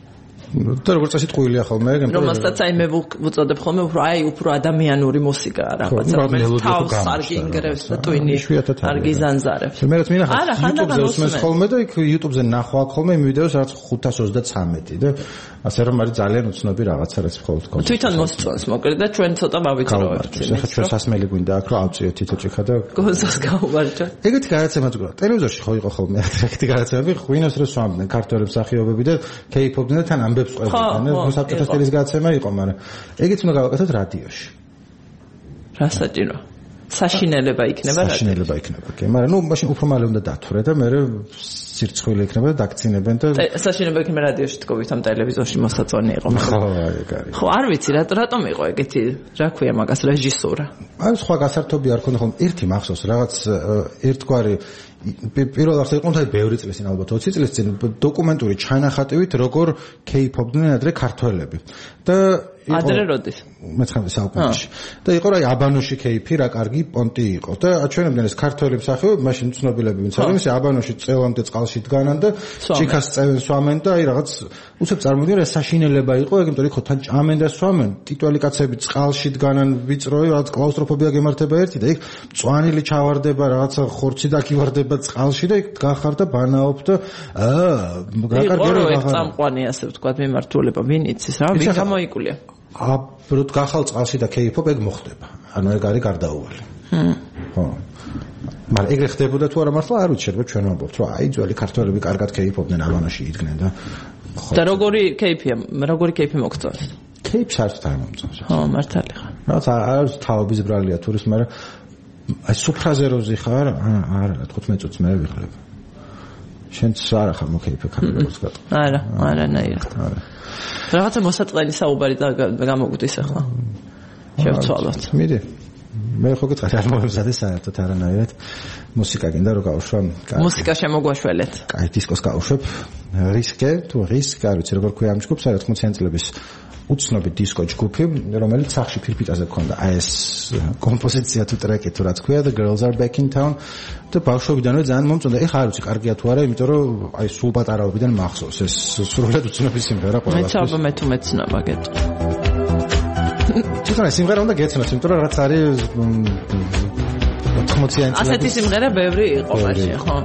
და როგორც წესი ტყუილია ხოლმე, რომელსაც აი მე ვუწოდებ ხოლმე უფრო აი უფრო ადამიანური მუსიკა რაღაცა რომელიც თავს არ გინგრევს და ტვინი არ გიზანზარებს. მე რაც მინახავს YouTube-ზე უსმენს ხოლმე და იქ YouTube-ზე ნახვა ხოლმე იმ ვიდეოს რაც ხუთას ოცდათრამეტი და ასე რომ არის ძალიან უცნობი რაღაცა რაც მხოლოდ გქონდა. თვითონ მოსწონს მოკლედ და ჩვენ ცოტა მავიწროებთ. ეხლა ჩვენ სასმელი გვინდა აქ რომ ავწიოთ თითო ჭიქა და გონზას გავუვარჯოთ. ეგეთი გადაცემაც გვაქვს. ტელევიზორში ხო იყო ხოლმე ეგეთი გადაცემები, ღვინოს რო სვამდნენ ქართველი მსახიობები და კეიფობდნენ და თან ამბე ჟურნალებს ყვებოდნენ, საბჭოთა სტილის გაცემა იყო, მაგრამ ეგეც უნდა გავაკეთოთ რადიოში. რა საჭირო? საშინელება იქნება რა? საშინელება იქნება, კი, მაგრამ ნუ მაშინ უფრო მალე უნდა დათვრე და მე სირცხვილი იქნება და დაგცინებენ და საშინელება იქნება რადიოში თქობით ამ ტელევიზორში მოსაწონი იყო. ხო, ეგ არის. ხო, არ ვიცი, რატომ იყო ეგეთი, რა ქვია მაგას, რეჟისურა. აი სხვა გასართობი არ ქონდა ხოლმე ერთი მახსოვს რაღაც ერთგვარი პირველ ახლა იყო თაი ბევრი წლის წინ ალბათ ოცი წლის წინ დოკუმენტური ჩანახატივით როგორ კეიფობდნენ ადრე ქართველები და ადრე როდის მეცხრამეტე საუკუნეში და იყო რა აბანოში კეიფი რა კარგი პონტი იყო და აჩვენებდნენ ეს ქართველი მსახიობები მაშინ ცნობილები ვინც არის ისე აბანოში წელამდე წყალში დგანან და ჭიქას წევენ სვამენ და აი რაღაც უცებ წარმოვიდგინე რა საშინელება იყო ეგ იმიტომ რომ თან ჭამენ და სვამენ ტიტველი კაცები წყალში დგანან ვიწროი რაღაც კლაუსტროფობია გემართება ერთი და იქ მწვანილი ჩავარდება რაღაცა ხორცი დაკივარდება წყალში და იქ გახარ და ბანაობ და აა რა კარგი რა წამყვანი ასე ვთქვათ მიმართულება ვინ იცის რა ვინ გამოიკულია აბრუთ გახალ წყალში და კეიფობ ეგ მოხდება ანუ ეგ არის გარდაუვალი ხო მაგრამ ეგრე ხდებოდა თუ არა მართლა არ ვიცი შეიძლება ჩვენ ვამბობთ რომ აი ძველი ქართველები კარგად კეიფობდნენ აბანოში იდგნენ და და როგორი კეიფია როგორი კეიფი მოგწონს კეიფს არ თარ მომწონს ხო მართალი ხარ რაღაც არის თავების ბრალია თურის მაგრამ აი სუფრაზე როზი ხარ არა თხუთმეტ წუთს მე ვიღლებ შენც არა ხარ მოკეიფე ქართველებს გატყ არა არანაირად არა რაღაცა მოსაწყენი საუბარი გამოგვდის ახლა შევცვალოთ მიდი მე ხო გითხარი არ მომზადე საერთოდ არანაირად მუსიკა გინდა რომ გავუშვა მუსიკა შემოგვაშველეთ კაი დისკოს გავუშვებ რისკე თუ რისკ არ ვიცი როგორ ქვია ამ ჯგუფს არა ოცდაათი წლების უცნობი დისკო ჯგუფი რომელიც სახში ფირფიტაზე ქონდა აი ეს კომპოზიცია თუ ტრეკი თუ რაც ქვია The Girls Are Back in Town და ბავშვობიდანვე ძალიან მომწონდა ეხლა არ ვიცი კარგია თუ არა იმიტომ რომ აი სულ პატარაობიდან მახსოვს ეს სრულიად უცნობი სიმღერა ყველასთვის მეც ალბათ მე თუ მეცნობა გეტყვი თვითონ ეს სიმღერა უნდა გეცნოს იმიტომ რომ რაც არის ოცდაათი წლების ასეთი სიმღერა ბევრი იყო მაშინ ხო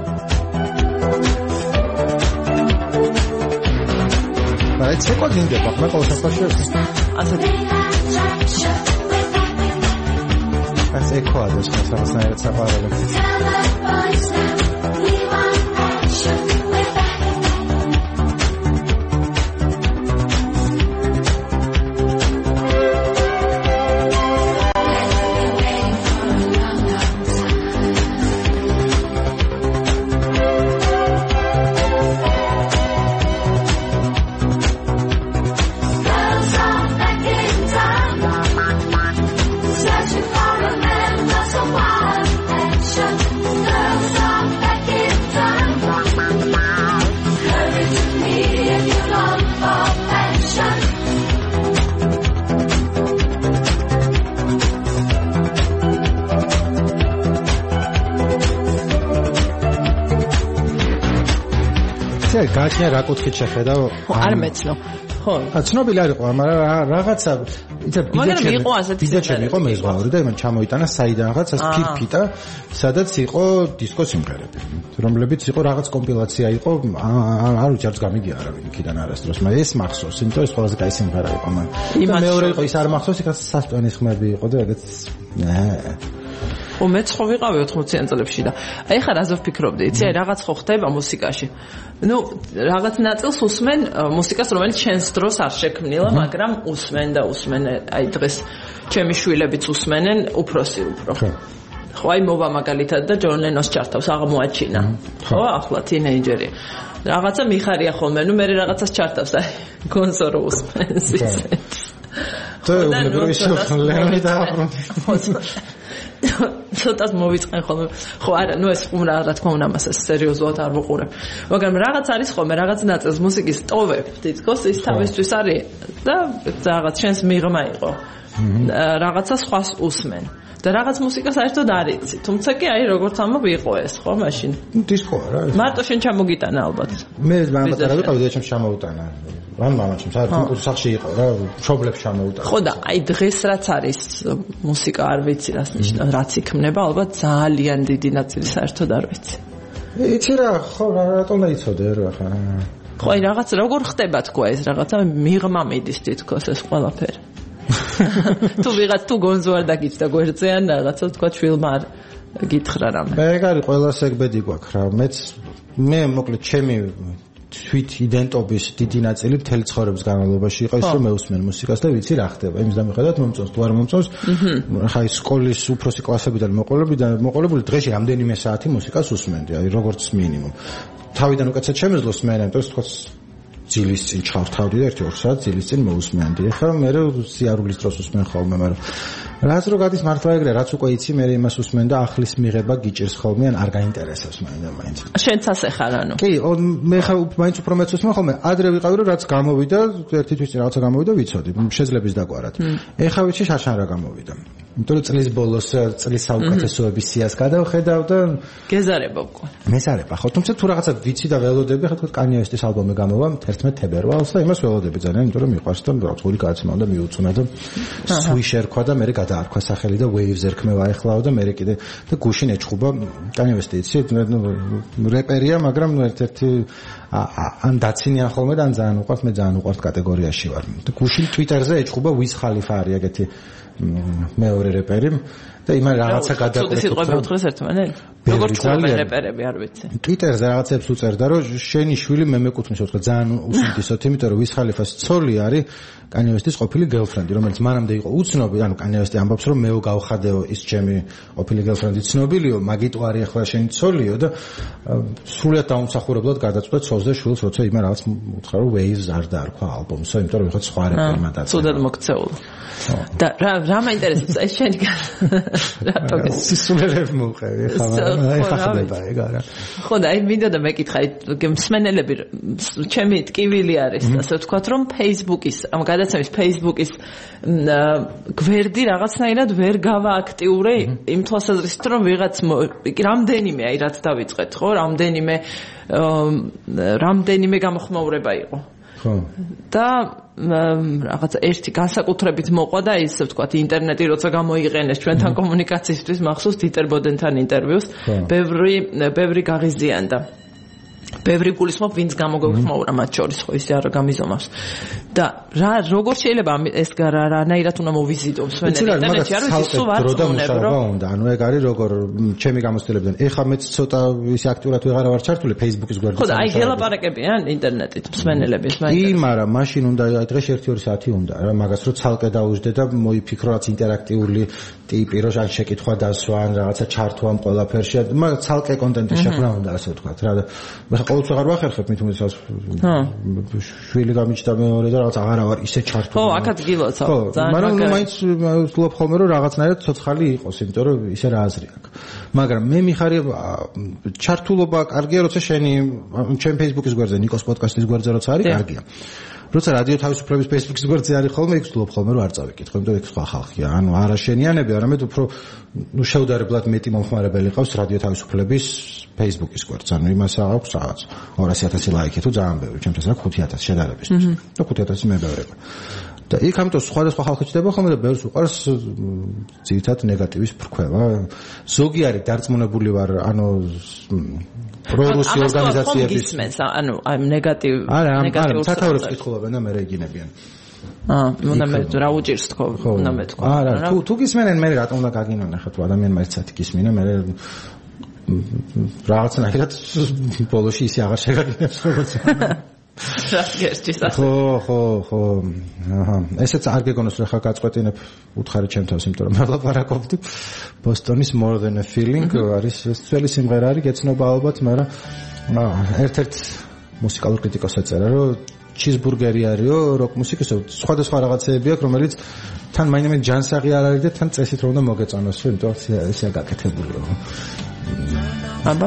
აი ცეკვა გინდება მე ყოველ შემთხვევაში ასეთი ეს ეკოა და შესაძლოა საერთოდ გაჩნია რა კუთხით შეხედავ არ მეცნო ხო ცნობილი არ იყო მაგრამ რაღაცა იცი ბიძაჩემი იყო მეზღვაური და იმან ჩამოიტანა საიდანღაც ეს ფირფიტა სადაც იყო დისკო სიმღერები რომლებიც იყო რაღაც კომპილაცია იყო არ ვიცი არც გამიგია არავინ იქიდან არასდროს მაგრამ ეს მახსოვს იმიტომ ეს ყველაზე კაი სიმღერა იყო მაგრამ მეორე იყო ის არ მახსოვს იქაც სასტვენის ხმები იყო და ეგეც ო მეც ხო ვიყავი ოცდაათი წლებში და აი ხა რაზო ვფიქრობდი იცი აი რაღაც ხო ხდება მუსიკაში ну რაღაც ნაწილს усმენ მუსიკას რომელიც შენს დროს არ შექმნილა მაგრამ усმენ და усმენ აი დღეს ჩემი შვილებიც усმენენ უფროსი უფრო ხო აი მოვა მაგალითად და ჯონ ლენოს ჩართავს აღმოაჩინა ხო ახლა თინეიჯერი რაღაცა მიხარია ხოლმე ну მე რაღაცას ჩართავს აი კონსორო усმენს ისე და უბრალოდ ლენონი დააბრუნდა ცოტას მოვიწყენ ხოლმე ხო არა ნუ ეს რა რა თქმა უნდა მასა სერიოზულად არ ვუყურებ მაგრამ რაღაც არის ხოლმე რაღაც ნაწილს მუსიკის ტოვებ თითქოს ის თავისთვის არის და რაღაც შენს მიღმა იყო რაღაცა სხვას усმენ და რაღაც მუსიკა საერთოდ არ იცი თუმცა კი აი როგორც ამბობ იყო ეს ხო მაშინ დისკო რა მარტო შენ ჩამოგიტანა ალბათ მე მამათა რა ვიყავი და ჩემს ჩამოუტანა რან მამაჩემ საერთოდ სახში იყო რა შობლებს ჩამოუტანა ხო და აი დღეს რაც არის მუსიკა არ ვიცი რას ნიშნავს რაც იქმნება ალბათ ძალიან დიდი ნაწილი საერთოდ არ ვიცი იცი რა ხო რატომ დაიცოდე რა ხა ხო აი რაღაც როგორ ხდება თქვა ეს რაღაცა მიღმა მიდის თითქოს ეს ყველაფერი თუ ვიღაც თუ გონზო არ დაგიჩნდა გვერდზე ან რაღაცა თქვა შვილმა არ გითხრა რამე მე ეგ არის ყველას ეგ ბედი გვაქვს რა მეც მე მოკლედ ჩემი თვით იდენტობის დიდი ნაწილი მთელი ცხოვრების განმავლობაში იყო ის რომ მეუსმენ მუსიკას და ვიცი რა ხდება იმის დამიხედავად მომწონს თუ არ მომწონს ხა ის სკოლის უფროსი კლასებიდან მოყოლებიდან მოყოლებული დღეში რამდენიმე საათი მუსიკას უსმენდი აი როგორც მინიმუმ თავიდან უკაცრავად შემეძლოს მე ამიტომ თქვა ძილის წინ ჩავთავდი და ერთი ორ საათი ძილის წინ მოусმენდი ხა მე სიარულის დროს უსმენ ხოლმე მაგრამ რაც რო გადის მართლა ეგრე რაც უკვე იცი მე იმას უსმენ და ახლის მიღება გიჭირს ხოლმე ან არ გაინტერესებს მაინდა მაინც შენც ასე ხარ ანუ კი მე ხა მაინც უფრო მეც უსმენ ხოლმე ადრე ვიყავი რომ რაც გამოვიდა ერთი თვის წინ რაღაცა გამოვიდა ვიცოდი შეძლებს დაგვარად ეხა ვიცი შარშან რა გამოვიდა იმიტომ რომ წლის ბოლოს წლის საუკეთესოების სიას გადავხედავ და გეზარება უკვე მეზარება ხო თუმცა თუ რაღაცა ვიცი და ველოდები ხა თქვა კანი ვესტის ალბომი გამოვა თერთმეტ თებერვალს და იმას ველოდები ძალიან იმიტომ რომ მიყვარს და რაღაც გული გააცემა და მიუწუნა და სუიშერ ქვა და მე დაარქვა სახელი და waves ერქმევა ეხლაო და მე კიდე და გუშინ ეჭხუბა კანი ვესტი იცი რეპერია მაგრამ ნუ ერთ-ერთი ან დაცინიან ხოლმე და ან ძალიან უყვართ მე ძალიან უყვართ კატეგორიაში ვარ და გუშინ Twitter-ზე ეჭხუბა Wiz Khalifa არის ეგეთი მეორე რეპერი და იმან რაღაცა გადაკვეთა სიტყვები უთხრეს ერთმანეთს როგორ ჭუბენ რეპერები არ ვიცი Twitter-ზე რაღაცებს უწერდა რომ შენი შვილი მე მეკუთვნის თქო ძალიან უსინდისოდ იმიტომ რომ Wiz Khalifa-ს ცოლი არის კანი ვესტის ყოფილი გერლფრენდი რომელიც მანამდე იყო უცნობი ანუ კანი ვესტი ამბობს რომ მეო გავხადეო ის ჩემი ყოფილი გერლფრენდი ცნობილიო მაგიტო არის ახლა შენი ცოლიო და სრულად დაუმსახურებლად გადაწყვეტ ცოლს და შვილს როცა იმან რაღაც უთხრა რომ waves არ დაარქვა ალბომსო იმიტომ რომ ეხლა სხვა რეპერმა დაწერა ცუდად მოქცეულ და რა რა მაინტერესებს ეს შენი რატო სისულელებ მოყევი ხა ეხა ხდება ეგ არა ხო და აი მინდა და მეკითხა მსმენელები ჩემი ტკივილი არის ასე ვთქვათ რომ Facebook-ის ამ გადაცემის Facebook-ის გვერდი რაღაცნაირად ვერ გავააქტიურე იმ თვალსაზრისით რომ ვიღაც რამდენიმე აი რაც დავიწყეთ ხო რამდენიმე რამდენიმე გამოხმაურება იყო ხო და რაღაცა ერთი განსაკუთრებით მოყვა და ისე ვთქვათ ინტერნეტი როცა გამოიყენეს ჩვენთან კომუნიკაციისთვის მახსოვს დიტერ ბოდენთან ინტერვიუს ბევრი ბევრი გაღიზიანდა ბევრი გულისხმობ ვინც გამოგვეხმაურა მათ შორის ხო ისე არ გამიზომავს და რა როგორ შეიძლება ეს რანაირად უნდა მოვიზიტო მსმენელი ინტერნეტში არ ვიცი სულ არ წუნებრო უნდა ანუ ეგ არის როგორ ჩემი გამოცდილებიდან ეხა მეც ცოტა ისე აქტიურად ვეღარ ვარ ჩართული Facebook-ის გვერდზე ხო და აი გელაპარაკებიან ინტერნეტით მსმენელების მაინც კი მაგრამ მაშინ უნდა აი დღეში ერთი ორი საათი უნდა რა მაგას რო ცალკე დაუждე და მოიფიქრო რაც ინტერაქტიული ტიპი რო ან შეკითხვა დასვა ან რაღაცა ჩართვა ამ ყველაფერში მაგ ცალკე კონტენტის შექმნა უნდა ასე ვთქვათ რა და ყოველთვის აღარ ვახერხებ მით უმეტესად შვილი გამიჩნდა მეორე და რაღაც აღარა ვარ ისე ჩართული ხო აქ ადგილოცა ძალიან მაგრამ მაინც ვთვლობ ხოლმე რომ რაღაცნაირად ცოცხალი იყოს იმიტომ რომ ისე რა აზრი აქვს მაგრამ მე მიხარია ჩართულობა კარგია როცა შენი ჩემ Facebook-ის გვერდზე ნიკოს პოდკასტის გვერდზე როცა არის კარგია როცა რადიო თავისუფლების Facebook-ის გვერდზე არის ხოლმე იქ ვთვლობ ხოლმე რომ არ წავიკითხო იმიტომ რომ იქ სხვა ხალხია ანუ არა შენიანები არამედ უფრო ნუ შეუდარებლად მეტი მომხმარებელი ყავს რადიო თავისუფლების Facebook-ის გვერდზე ანუ იმას აქვს რაღაც ორასი ათასი ლაიქი თუ ძალიან ბევრი ჩემთვის რა ხუთი ათასი შედარებისთვის და ხუთი ათასი მებევრება და იქ ამიტომ სხვადასხვა ხალხი ჩდება ხოლმე და ბევრს უყარს ძირითად ნეგატივის ფრქვევა ზოგი არის დარწმუნებული ვარ ანუ პრორუსი ორგანიზაციების ანუ აი ნეგატივ ნეგატიურ სათავრებს კითხულობენ და მე რეგინებიან აა უნდა მე რა უჭირს თქო უნდა მე თქო არა თუ თუ გისმენენ მე რატომ უნდა გაგინონ ახლა თუ ადამიანმა ერთ საათი გისმინა მე რაღაცნაირად ბოლოში ისე აღარ შეგაგინებს როგორც ხო ხო ხო აჰა ესეც არ გეგონოს რა ხა გაწყვეტინებ უთხარი ჩემთავს იმიტომ რომ მალაპარაკობდი ბოსტონის more than a feeling არის ეს ძველი სიმღერა არის გეცნობა ალბათ მაგრამ ერთ-ერთ მუსიკალურ კრიტიკოსს ეწერა რომ ჩიზბურგერი არისო როკ მუსიკისო სხვადასხვა რაღაცეები აქვს რომელიც თან მაინც ჯანსაღი არ არის და თან წესით რომ უნდა მოგეწონოს იმიტომ ესე გაკეთებულიო აბა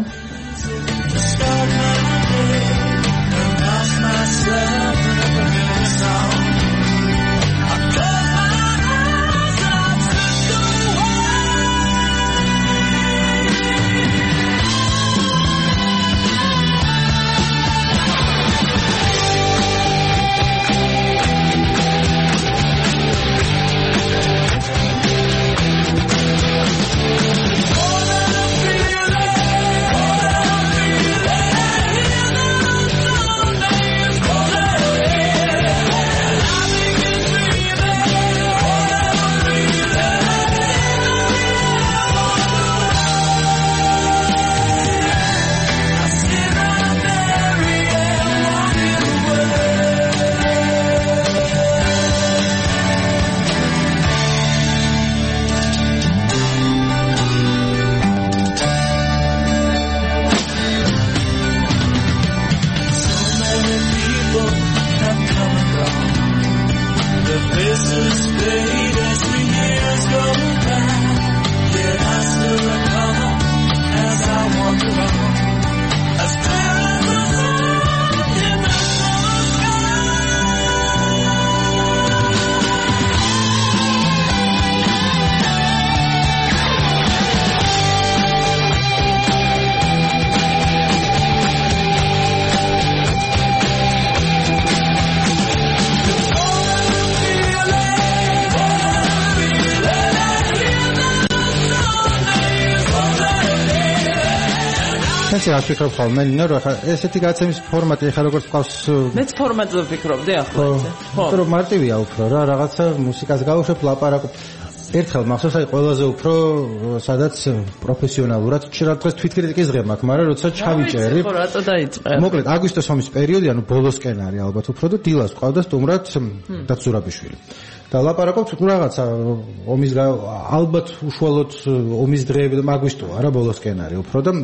შენც რა ვფიქრობ ხოლმე ნინო რა ესეთი გაცემის ფორმატი ახლა როგორც ყავს მეც ფორმატზე ვფიქრობდი ახლა ხო იმიტომ რომ მარტივია უფრო რა რაღაცა მუსიკას გავუშვებ ლაპარაკობ ერთხელ მახსოვს აი ყველაზე უფრო სადაც პროფესიონალურად შეიძლება დღეს თვითკრიტიკის ღება მაქვს მაგრამ როცა ჩავიჭერი ხო რატო დაიწყე მოკლედ აგვისტოს ომის პერიოდი ანუ ბოლოსკენ არის ალბათ უფრო და დილას ყავდა სტუმრად და ზურაბიშვილი და ლაპარაკობთ თუ რაღაცა ომის ალბათ უშუალოდ ომის დღეები და აგვისტო არა ბოლოსკენ არის უფრო და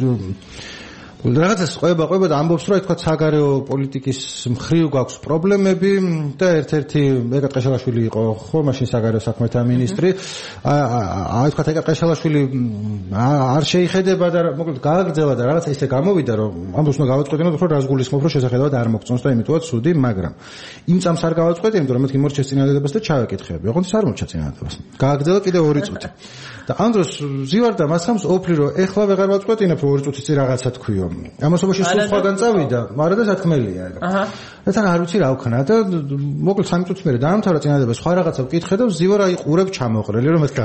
რაღაცას ყვება ყვება და ამბობს რომ თქვა საგარეო პოლიტიკის მხრივ გაქვს პრობლემები და ერთ-ერთი ეკა ტყეშელაშვილი იყო ხო მაშინ საგარეო საქმეთა მინისტრი აი თქვა ეკა ტყეშელაშვილი არ შეიხედება და მოკლედ გააგრძელა და რაღაცა ისე გამოვიდა რომ ამბობს უნდა გავაწყვეტინოთ რომ რას გულისხმობ რომ შესაძლებლად არ მოგწონს და იმიტომაც სუდი მაგრამ იმ წამს არ გავაწყვეტე იმიტომ რომ მეთქი მორჩეს წინადადებას და ჩავეკითხები ოღონდ არ მომჩა წინადადებას გააგრძელა კიდევ ორი წუთი და ამ დროს ზივარდა მასხამს ოფლი რომ ეხლა ვეღარ ვაწყვეტინებ რომ ორი წუთი წინ რაღაცა თქვიო ამასობაში სულ სხვაგან წავიდა, მაგრამ და სათქმელია. აჰა. და თან არ ვიცი რა ვქნა და მოკლედ სამი წუთის მერე დაამთავრა წინადადება, სხვა რაღაცა ვკითხე და ზივარ აი ყურებ ჩამოყრელი, რომ ეს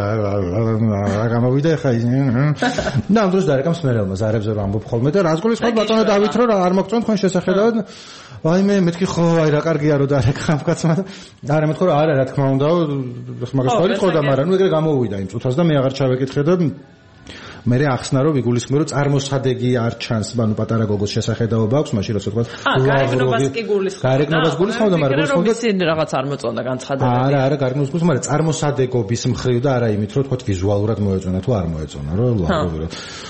რა გამოვიდა ხა ის. და ამ დროს დარეკამს მერელმა ზარებზე რომ ამბობ ხოლმე და რას გულისხმობ ბატონო დავით რომ არ მოგწონთ თქვენ შესახედავად. ვაიმე მეთქი ხო აი რა კარგია რომ დარეკამ კაცმა და არა მეთქო რომ არა რა თქმა უნდა მაგას დავიწყო და მაგრამ ნუ ეგრე გამოვიდა იმ წუთას და მე აღარ ჩავეკითხე და მე ახსნა რომ ვიგულისხმე რომ წარმოსადეგი არ ჩანს, ანუ პატარა გოგოს შესახედაობა აქვს, მაშინ როცა თქვა გარეგნობას კი გულისხმობდა. გარეგნობას გულისხმობდა, მაგრამ გულისხმობდა ისინი რაღაც არ მოწონდა განცხადება. არა, არა, გარეგნობას გულისხმობდა, მაგრამ წარმოსადეგობის მხრივ და არა იმით, რომ თქვა ვიზუალურად მოეწონა თუ არ მოეწონა, რომ ლაგობრივად.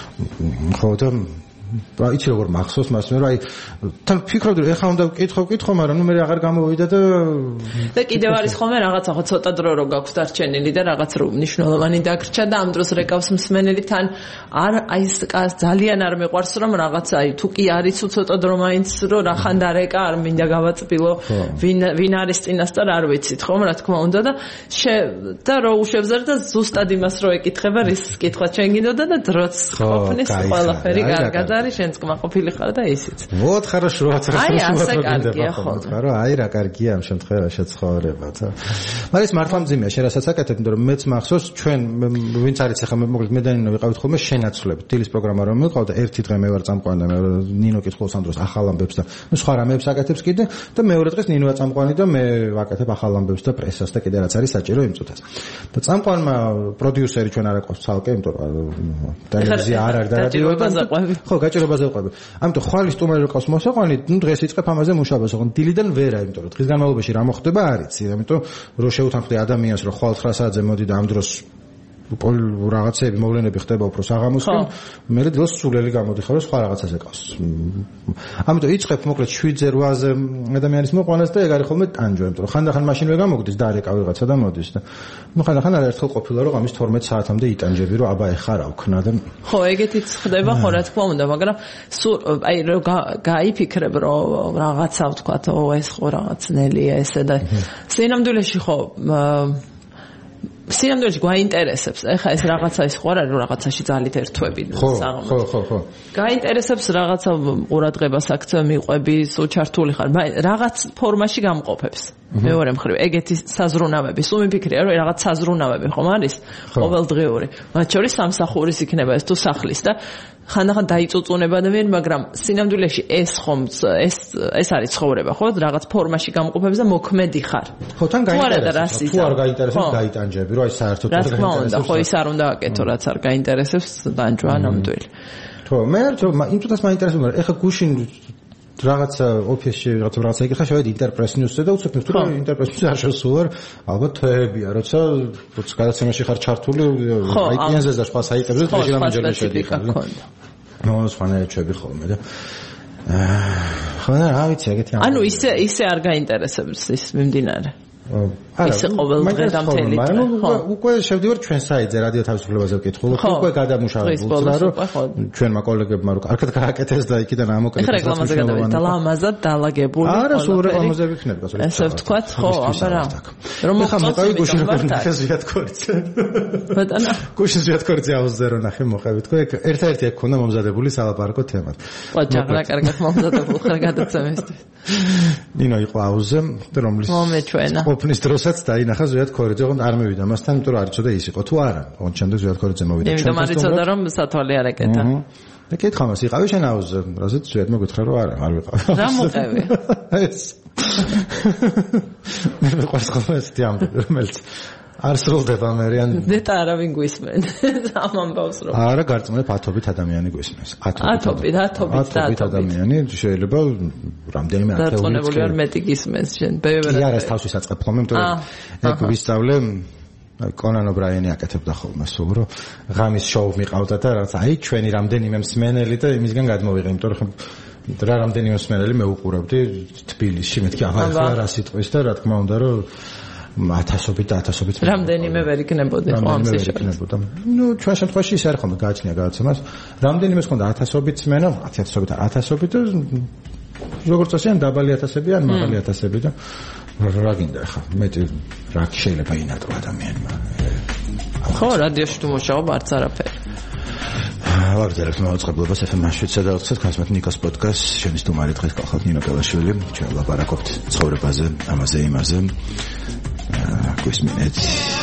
ხო და რა იცი როგორ მახსოვს მას მე რომ აი თან ფიქრობდი რომ ეხლა უნდა ვკითხო ვკითხო მაგრამ ნუ მე აღარ გამოვიდა და და კიდევ არის ხოლმე რაღაცა ხო ცოტა დრო რო გაქვს დარჩენილი და რაღაც რო მნიშვნელოვანი დაგრჩა და ამ დროს რეკავს მსმენელი თან არ აი ეს ძალიან არ მეყვარს რომ რაღაცა აი თუ კი არის ცოტა დრო მაინც რომ რახან დარეკა არ მინდა გავაწბილო ვინ ვინ არის წინასწარ არ ვიცით ხომ რა თქმა უნდა და და რო უშვებზარ და ზუსტად იმას რო ეკითხება რის კითხვა ჩვენ გინდოდა და დროც ყოფნის ყველაფერი კარგად არის შენც კმაყოფილი ხარ და ისიც. Вот хорошо, хорошо. აი ასე კარგია ხო. ხარო, აი რა კარგია ამ შემთხვევაში ცხოვრება, ცა. მაგრამ ეს მართლა მძიმეა, შენ რასაც აკეთებ, იმიტომ რომ მეც მახსოვს ჩვენ ვინც არის ახლა მე მოკლედ მე და ნინო ვიყავით ხოლმე შენაცვლებით. დილის პროგრამა რომ მიყავდა, ერთი დღე მე ვარ წამყვანი და მე ნინო კითხულობს ამ დროს ახალ ამბებს და ნუ სხვა რამეებს აკეთებს კიდე და მეორე დღეს ნინოა წამყვანი და მე ვაკეთებ ახალ ამბებს და პრესას და კიდე რაც არის საჭირო იმ წუთას. და წამყვანმა პროდიუსერი ჩვენ არ აკვავს ცალკე, იმიტომ რომ ტელევიზია არ არის და რადიო ხო გაჭირებაზე ვყვები. ამიტომ ხვალის სტუმარი რო ყავს მოსაყვანი, ნუ დღეს იწყებ ამაზე მუშაობას, ოღონდ დილიდან ვერა, იმიტომ რომ დღის განმავლობაში რა მოხდება არ იცი, ამიტომ რო შევთანხმდე ადამიანს რომ ხვალ ცხრა საათზე მოდი და ამ დროს რაღაცები მოვლენები ხდება უფრო საღამოსკენ, მე დილას სულელი გამოდიხარ რომ სხვა რაღაცაზე ყავს. ამიტომ იწყებ მოკლედ შვიდზე რვაზე ადამიანის მოყვანას და ეგ არის ხოლმე ტანჯვა, იმიტომ რომ ხანდახან მაშინვე გამოგდის და არეკა ვიღაცა და მოდის და ნუ ხანდახან არაერთხელ ყოფილა რომ ამის თორმეტ საათამდე იტანჯები რომ აბა ეხა რა ვქნა და ხო ეგეთიც ხდება ხო რა თქმა უნდა, მაგრამ აი რომ გაიფიქრებ რომ რაღაცა ვთქვა ო ეს ხო რაღაც ნელია ესე და სინამდვილეში ხო სინამდვილეში გვაინტერესებს. ეხლა ეს რაღაცა ის ხო არის რომ რაღაცაში ძალით ერთვები საღამოს. ხო, ხო, ხო. გაინტერესებს რაღაცა ყურადღებას აქცევ მიყვები, უჩართული ხარ. რაღაც ფორმაში გამყოფებს. მეორე მხრივ ეგეთი საზრუნავები. სულ მიფიქრია რომ რაღაც საზრუნავები ხომ არის ყოველდღიური. მათ შორის სამსახურის იქნება ეს თუ სახლის და ხანდახან დაიწუწუნება ადამიანი, მაგრამ სინამდვილეში ეს ხომ ეს ეს არის ცხოვრება, ხო? რაღაც ფორმაში გამყოფებს და მოქმედი ხარ. ხო, თან გაინტერესებს. თუ არ გაინტერესებს, გაიტანჯები, რომ აი საერთოდ არ გაინტერესებს. ხო, ის არ უნდა აკეთო, რაც არ გაინტერესებს, დანჯვა ნამდვილი. ხო, მე არ იმ წუთას მაინტერესებს, მაგრამ ეხა გუშინ რაღაცა ოფისში რაღაცა რაღაცა იგიხა შევედი ინტერპრეს ნიუსზე და უცებ თუ რა ინტერპრეს ნიუსზე არ შესულარ ალბათ თვეებია როცა როცა გადაცემაში ხარ ჩართული აი პიანზე და სხვა საიტებზე რეჟიმ ამჯერად შედიხარ ნუ სხვანაირად ხოლმე და ხო რა ვიცი ეგეთი ანუ ისე ისე არ გაინტერესებს ის მიმდინარე ისე ყოველდღე და მთელი დღე. ხო, უკვე შევდივარ ჩვენ საიტზე რადიო თავისუფლებაზე ვკითხულობ, უკვე გადამუშავებულს რა რომ ჩვენმა კოლეგებმა რო კარგად გააკეთეს და იქიდან ამოკრიტეს. ეხლა რეკლამაზე გადავიდეთ, ლამაზად დაალაგებული. არა, სულ რეკლამაზე ვიქნები გასული. ესე ვთქვათ, ხო, აბა რა. რომ მოხმოვი გუშინ როგორ ნახე ზვიათქორიძე. ბატონო. გუშინ ზვიათქორიძე აუზზე რო ნახე მოხევი თქო, ერთ-ერთი აქ ქონდა მომზადებული სალაპარაკო თემა. ხო, ჯაგრა კარგად მომზადებული ხარ გადაცემისთვის. ნინო იყო აუზზე, რომლის მომეჩვენა. ოფნის დროსაც დაინახა ზვიათქორიძე, ოღონდ არ მევიდა მასთან, იმიტომ რომ არ იცოდა ის იყო თუ არა. ოღონდ შემდეგ ზვიათქორიძე მოვიდა. ჩვენ. იმიტომ არ იცოდა რომ სათვალე არ ეკეთა. და კითხა მას იყავი შენ აუზზე, რაზეც ზედ მოგითხრა რომ არა, არ ვიყავი. რა მოყევი? ეს. მე მეყვარს ხოლმე ესეთი ამბები, რომელიც არ სრულდება მერიან. ნეტა არავინ გვისმენ. ამ ამბავს რომ. არა, გარწმუნებ ათობით ადამიანი გვისმენს. ათობით, ათობით, ათობით ადამიანი შეიძლება რამდენიმე ათეული. დარწმუნებული არ მეტი გისმენს შენ. ბევრი. არა, ეს თავში საწყებ ხოლმე, იმიტომ რომ ეგ ვისწავლე კონან ობრაიანი აკეთებდა ხოლმე სულ რომ ღამის შოუ მიყავდა და რაღაც აი ჩვენი რამდენიმე მსმენელი და იმისგან გადმოვიღე, იმიტომ რომ რა რამდენიმე მსმენელი მე უყურებდი თბილისში, მეთქი აღარ ხარ რა სიტყვის და რა თქმა უნდა რომ ათასობით და ათასობით რამდენიმე ვერ იქნებოდი ხო ამ შეშებოდა. ნუ ჩვენ შემთხვევაში ის არ ხომ გააჩნია გადაცემას. რამდენიმე ხონდა ათასობით მსმენელი, ათასობით და ათასობით და როგორც ასიან დაბალი ათასები ან მაღალი ათასები და რა გინდა ხა მეტი რა შეიძლება ინატო ადამიანმა. ხო, რადიოში თუ მუშაობ არც არაფერი. ვაგრძელებთ მაუწყებლობას ეფ ემ შვიდსა და ოთხზე ხასმეთ ნიკოს პოდკასტს. ჩვენი სტუმარი დღეს გახლავთ ნინო კელაშვილი. ჩვენ ვლაპარაკობთ ცხოვრებაზე, ამაზე, იმაზე. გვისმენთ.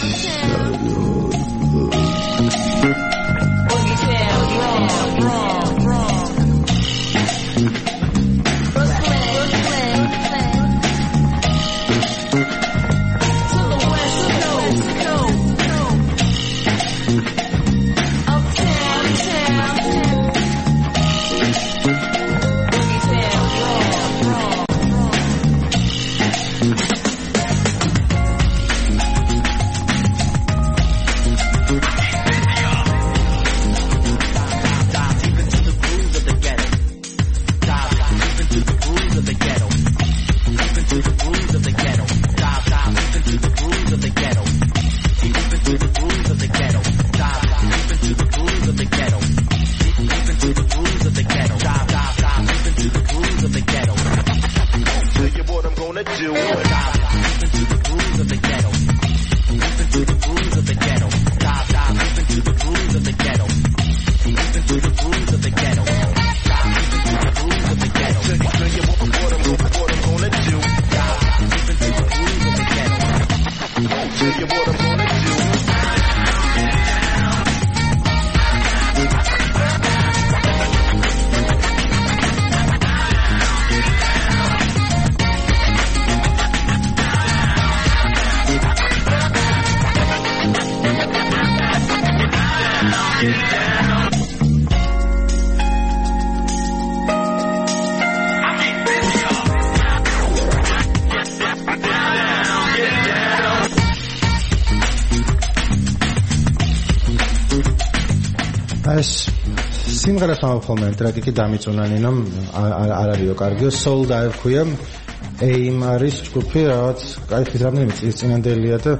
სიმღერას ამხოლმე ტრეკი დამიწუნანი რომ არ არისო კარგიო soul dive ქვია aim არის ჯგუფი რაღაც კაი რამდენიმე წლის წინანდელია და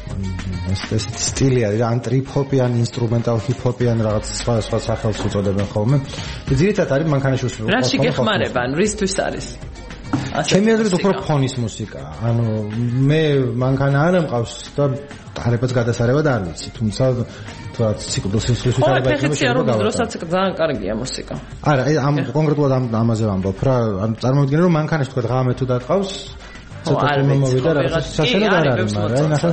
ეს ეს სტილი არის ან ტრიპ ჰოპი ან ინსტრუმენტალ ჰიპ ჰოპი ან რაღაც სხვა სხვა სახელს უწოდებენ ხოლმე ძირითადად არის მანქანაში უსმენთ რა შეგეხმარება ან რისთვის არის ჩემი აზრით უფრო ფონის მუსიკა ანუ მე მანქანა არ მყავს და ტარებაც გადასარევად არ ვიცი თუმცა რაც ციკლოს სისხლის ვითარება ექცია რომ დროსაც ძალიან კარგია მუსიკა. არა, ამ კონკრეტულად ამ ამაზე ვამბობ რა, ან წარმოვიდგინე რომ მანქანაში თქვა ღამე თუ დაკავს, ცოტა მომოვიდა რა, სასწრაფოდ არ არის, მაგრამ ნახე.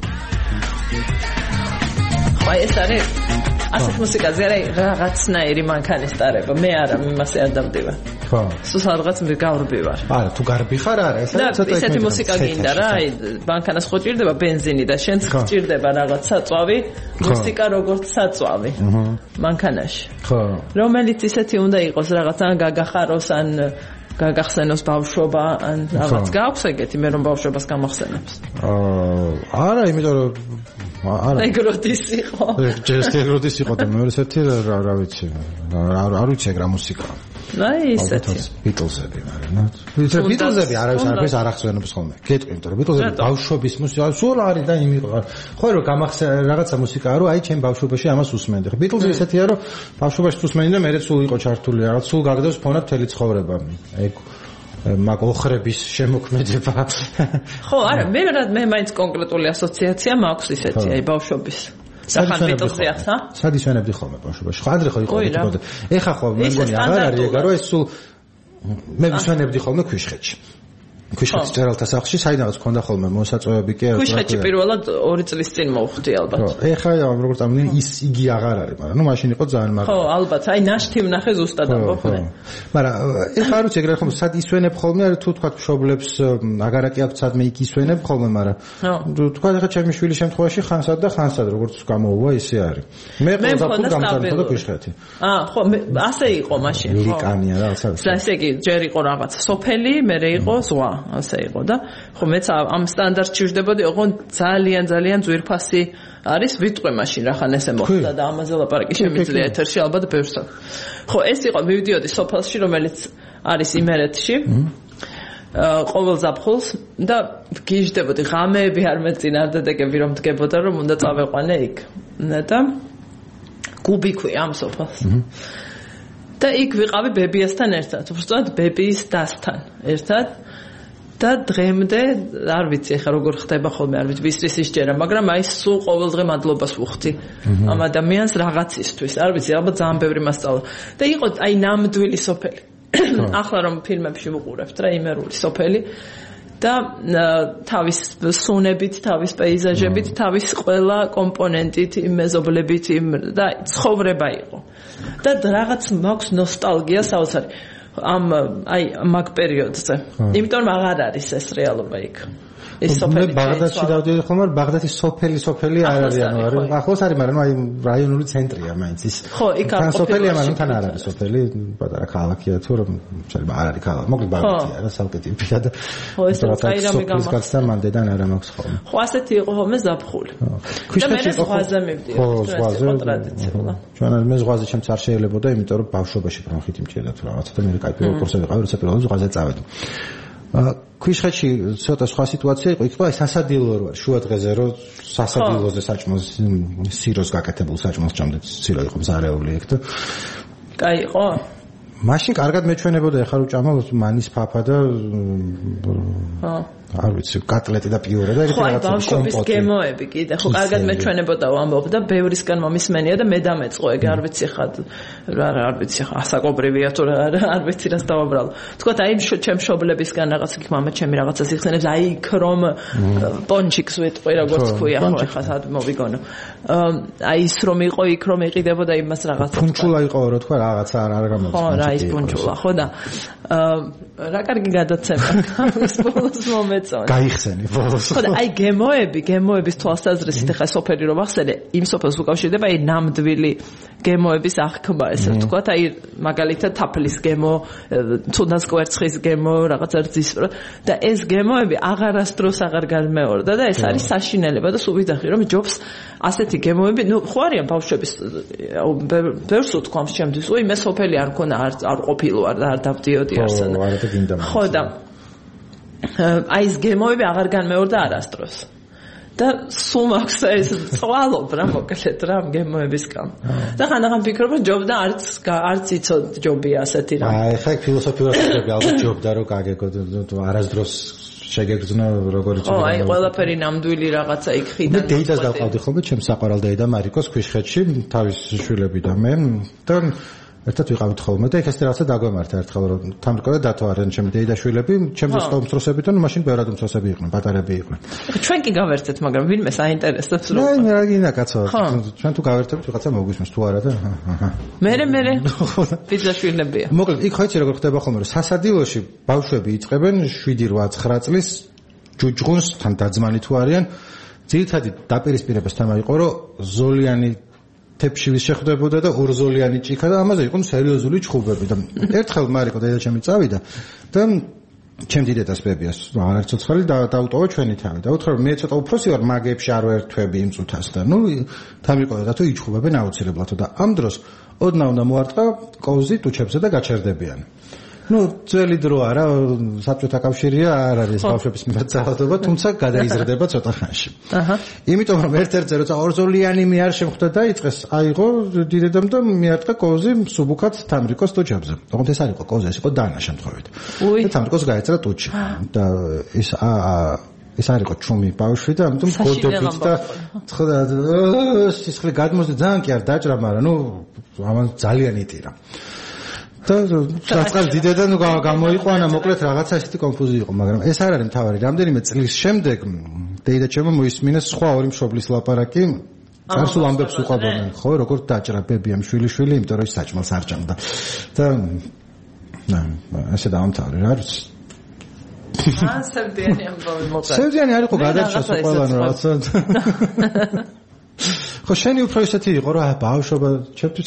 ხო, ეს არის ასეთ მუსიკაზე არის რაღაცნაირი მანქანის ტარება. მე არა, იმასე არ დავდივარ. ხო. სულ სადღაც მე გავრბივარ. არა, თუ გარბი ხარ არა, ეს არის ცოტა ისეთი მუსიკა გინდა რა, აი მანქანას ხო ჭირდება ბენზინი და შენ ჭირდება რაღაც საწვავი, მუსიკა როგორც საწვავი. მანქანაში. ხო. რომელიც ისეთი უნდა იყოს რაღაც ან გაგახაროს ან გაგახსენოს ბავშვობა ან რაღაც გაქვს ეგეთი მე რომ ბავშვობას გამახსენებს. აა არა, იმიტომ რომ არა. ეგროდის იყო. ჯერ ეგროდის იყო და მეორე ერთი რა რა ვიცი. არ ვიცი ეგ რა მუსიკა. აი ისეთი. ბიტლზები მაგრამ ნუ. ბიტლზები არავის არაფერს არ ახსენებს ხოლმე. გეტყვი, იმიტომ რომ ბიტლზები ბავშვობის მუსიკა სულ არის და იმი ხო რომ გამახსენ რაღაცა მუსიკაა რომ აი ჩემ ბავშვობაში ამას უსმენდი. ბიტლზი ისეთია რომ ბავშვობაში უსმენდი და მერე სულ იყო ჩართული რაღაც სულ გაგდავს ფონად მთელი ცხოვრება. ეგ მაგ ოხრების შემოქმედება. ხო, არა, მე მე მაინც კონკრეტული ასოციაცია მაქვს ისეთი, აი ბავშვობის. სახან ბიტლზია, ხა? სად ისვენებდი ხოლმე ბავშვობაში. ხო, ადრე ხო იყო ბიტლზი. ეხა ხო მე მგონი აღარ არის ეგა რომ ეს სულ მე ვისვენებდი ხოლმე ქვიშხეთში. ქვიშხეთის წერალთა სახლში საიდანაც ქონდა ხოლმე მოსაწვევები კი ქვიშხეთში პირველად ორი წლის წინ მოვხდი ალბათ ხო ეხლა როგორ წამდნენ ის იგი აღარ არის მაგრამ ნუ მაშინ იყო ძალიან მაგარი ხო ალბათ აი ნაშთი ვნახე ზუსტად ამბობდნენ მაგრამ ეხლა არ ვიცი ეგრე ხომ სად ისვენებ ხოლმე არის თუ თქვა მშობლებს აგარაკი აქვს სადმე იქ ისვენებ ხოლმე მაგრამ თქვა ეხლა ჩემი შვილი შემთხვევაში ხანსად და ხანსად როგორც გამოუვა ისე არის მე ყველაფერ გამწარდა ქვიშხეთი აა ხო ასე იყო მაშინ ხო ლიკანია რაღაცა ესე იგი ჯერ იყო რაღაც სოფელი მერე იყო ზღვა ასე იყო და ხო მეც ამ სტანდარტში ვждებოდი ოღონ ძალიან ძალიან ძვირფასი არის ვიტყვე მაშინ რახან ესე მოხდა და ამაზე ლაპარაკი შემიძლია ეთერში ალბათ ბევრს ხო ეს იყო მივდიოდი სოფელში რომელიც არის იმერეთში ყოველ ზაფხულს და გიждდებოდი ღამეები არ მეწინააღმდეგები რომ დგებოდა რომ უნდა წავეყვანე იქ და გუბი ქვია ამ სოფელს და იქ ვიყავი ბებიასთან ერთად უბრალოდ ბებიის დასთან ერთად და დღემდე არ ვიცი ხა როგორ ხდება ხოლმე არ ვიცი ვისთვის ისჯერა მაგრამ აი სულ ყოველ დღე მადლობას ვუხდი ამ ადამიანს რაღაცისთვის არ ვიცი ალბათ ძალიან ბევრი მასწავლა და იყო აი ნამდვილი სოფელი ახლა რომ ფილმებში ვუყურებთ რა იმერული სოფელი და თავის სუნებით, თავის პეიზაჟებით, თავის ყველა კომპონენტით, მეზობლებით და ცხოვრება იყო. და რაღაც მაქვს ნოსტალგია საოცარი ამ აი მაგ პერიოდზე. იმიტომ რომ აღარ არის ეს რეალობა იქ. ეს სოფელი ბაღდადში დავდიოდი ხოლმე ბაღდადის სოფელი სოფელი არ არის ანუ არის ახლოს არის მაგრამ აი რაიონული ცენტრია მაინც ის ხო იქ არ სოფელია მაგრამ თან არ არის სოფელი პატარა ქალაქია თუ რომ შეიძლება არ არის ქალაქი მოკლედ ბაღდადია რა სალკეტიფია და ხო ეს რაიმე გამახსოვს მან დედან არ მაქვს ხოლმე ხო ასეთი იყო ხოლმე ზაფხული და მე ზღვაზე მივდიოდი ხო ტრადიციულად ჩვენ მე ზღვაზე ჩემს არ შეიძლებოდა იმიტომ რომ ბავშვობაში პრონხიტი მჭირდა თუ რაღაცა და მე კაი პირველ კურსზე ვიყავი როცა პირველად ზღვაზე წავედი ქვიშხეთში ცოტა სხვა სიტუაცია იყო, იქ აი სასადილო რო შუა დღეზე რო სასადილოზე საჭმოს სიროს გაკეთებულ საჭმოს ჭამდე სირო იყო მზარეული იქ და კაი იყო მაშინ კარგად მეჩვენებოდა ეხლა რო ჭამა მანის ფაფა და ხო არ ვიცი კატლეტი და პიურე და ეგეთი რაღაცა ბავშვობის გემოები კიდე ხო კარგად მეჩვენებოდა ამბობ და ბევრისგან მომისმენია და მე დამეწყო ეგ არ ვიცი ხა რა არ ვიცი ხა ასაკობრივია თუ არ ვიცი რას დავაბრალო თქვათ აი ჩემ მშობლებისგან რაღაც იქ მამა ჩემი რაღაცას იხსენებს აი იქ რომ პონჩიკს ვეტყვი როგორც ქვია ხო ხა სად მოვიგონო აი ის რომ იყო იქ რომ იყიდებოდა იმას რაღაცა პუნჩულა იყო რო თქვა რაღაცა არ გამოცდა ხო რა ის პუნჩულა ხო და რა კარგი გადაცემა ის ბოლოს მომეწონა გაიხსენი ბოლოს ხო და აი გემოები გემოების თვალსაზრისით ხა სოფელი რომ ახსენე იმ სოფელს უკავშირდება აი ნამდვილი გემოების აღქმა ესე ვთქვათ აი მაგალითად თაფლის გემო თუნდაც კვერცხის გემო რაღაცა რძის და ეს გემოები აღარასდროს აღარ განმეორდა და ეს არის საშინელება და სულ ვიძახი რომ ჯობს ასეთი გემოები ნუ ხო არიან ბავშვების ბევრს უთქვამს ჩემთვის უი მე სოფელი არ მქონა არ ყოფილო არ არ დავდიოდი არსანა ხო და აი ეს გემოები აღარ განმეორდა არასდროს და სულ მაქვს ეს წვალობ რა მოკლედ რა გემოებისგან და ხანდახან ვფიქრობ რომ ჯობდა არც არც იცოდ ჯობია ასეთი რა აი ხა ფილოსოფიურად ხდება ალბათ ჯობდა რომ გაგეგო არასდროს შეგეგრძნო როგორ იცოდა აი ყველაფერი ნამდვილი რაღაცა იქ ხიდან მე დეიდას დავყავდი ხოლმე ჩემს საყვარელ დეიდა მარიკოს ქვიშხეთში თავის შვილები და მე და ერთად ვიყავით ხოლმე და ეხლა რაღაცა დაგვემართა ერთხელ რომ თამრკო და დათო არიან ჩემი დეიდაშვილები ჩემს ხომსტროსებით და მაშინ ბევრად უმცროსები იყვნენ პატარები იყვნენ ჩვენ კი გავერთეთ მაგრამ ვინმე საინტერესებს რომ ნაი რა გინდა კაცო ჩვენ თუ გავერთებით ვიღაცა მოგვისმენს თუ არა და აჰა მერე მერე ბიძაშვილებია მოკლედ იქ ხო იცი როგორ ხდება ხოლმე რომ სასადილოში ბავშვები იწყებენ შვიდი რვა ცხრა წლის ჯუჯღუნს თან დაძმანი თუ არიან ძირითადი დაპირისპირებას თამა იყო რომ ზოლიანი თეფშივის შეხვდებოდა და ორზოლიანი ჭიქა და ამაზე იყო სერიოზული ჩხუბები და ერთხელ მარიკო დედა ჩემი წავიდა და ჩემ დიდედას ბებიას აღარ ცოცხალი და დაუტოვა ჩვენი თავი და უთხრა მე ცოტა უფროსი ვარ მაგებში არ ვერთვები იმ წუთას და ნუ თამიყო და თუ იჩხუბებენ აუცილებლად და ამ დროს ოდნა უნდა მოარტყა კოვზი ტუჩებზე და გაჩერდებიან ну ძველი დრო არა საბჭოთა კავშირია არ არის ბავშვების მიმოწალადობა თუმცა გადაიზრდება ცოტა ხანში აჰა იმიტომ რომ ერთ-ერთზე როცა ორზოლიანი მე არ შემხვდა დაიწყეს აიღო დიდედამ და მიარტყა კოვზი სუბუქად თამრიკოს ტუჩებზე თუმცა ეს არ იყო კოვზი ეს იყო დანა შემთხვევით და თამრიკოს გაეწრა ტუჩი და ეს ეს არ იყო ჩუმი ბავშვი და ამიტომ გოდებით და ცხდა სისხლი გადმოსდა ძალიან კი არ დაჭრა მაგრამ ნუ ამან ძალიან იტირა და საწყალ დიდედან გამოიყვანა მოკლედ რაღაცა ისეთი კონფუზი იყო, მაგრამ ეს არ არის მთავარი. რამდენიმე წლის შემდეგ დეიდა ჩემო მოისმინა სხვა ორი მშობლის ლაპარაკი. წარსულ ამბებს უყვებოდნენ, ხო, როგორ დაჭრა ბებიამ შვილიშვილი, იმიტომ რომ ის საჭმელს არ ჭამდა. და და ასე დაამთავრე რა არის. აა სევდიანი ამბავი მოწა. სევდიანი არ იყო გადარჩას ყველანო რაღაცა. ხო შენი უფრო ისეთი იყო რა ბავშვობა ჩემთვის.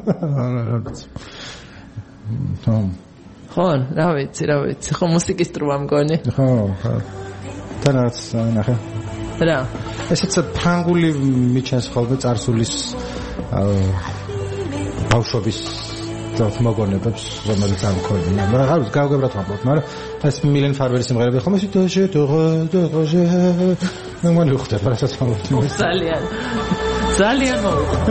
ხო, რა ვიცი, რა ვიცი, ხო მუსიკის ტრუა მგონი. ხო, ხო. თანაც ნახე. რა? ესეც ფრანგული მიჩენს ხოლმე წარსულის ბავშვობის მოგონებებს, რომელიც არ მქონია. მაგრამ არ ვიცი, გავგებრათ ვამბობ, მაგრამ ეს მილენ ფარვერის სიმღერები ხომ ისე დოჟე, დოჟე. მოგონი უხდება, რასაც ვამბობ. ძალიან. ძალიან მოვიდა.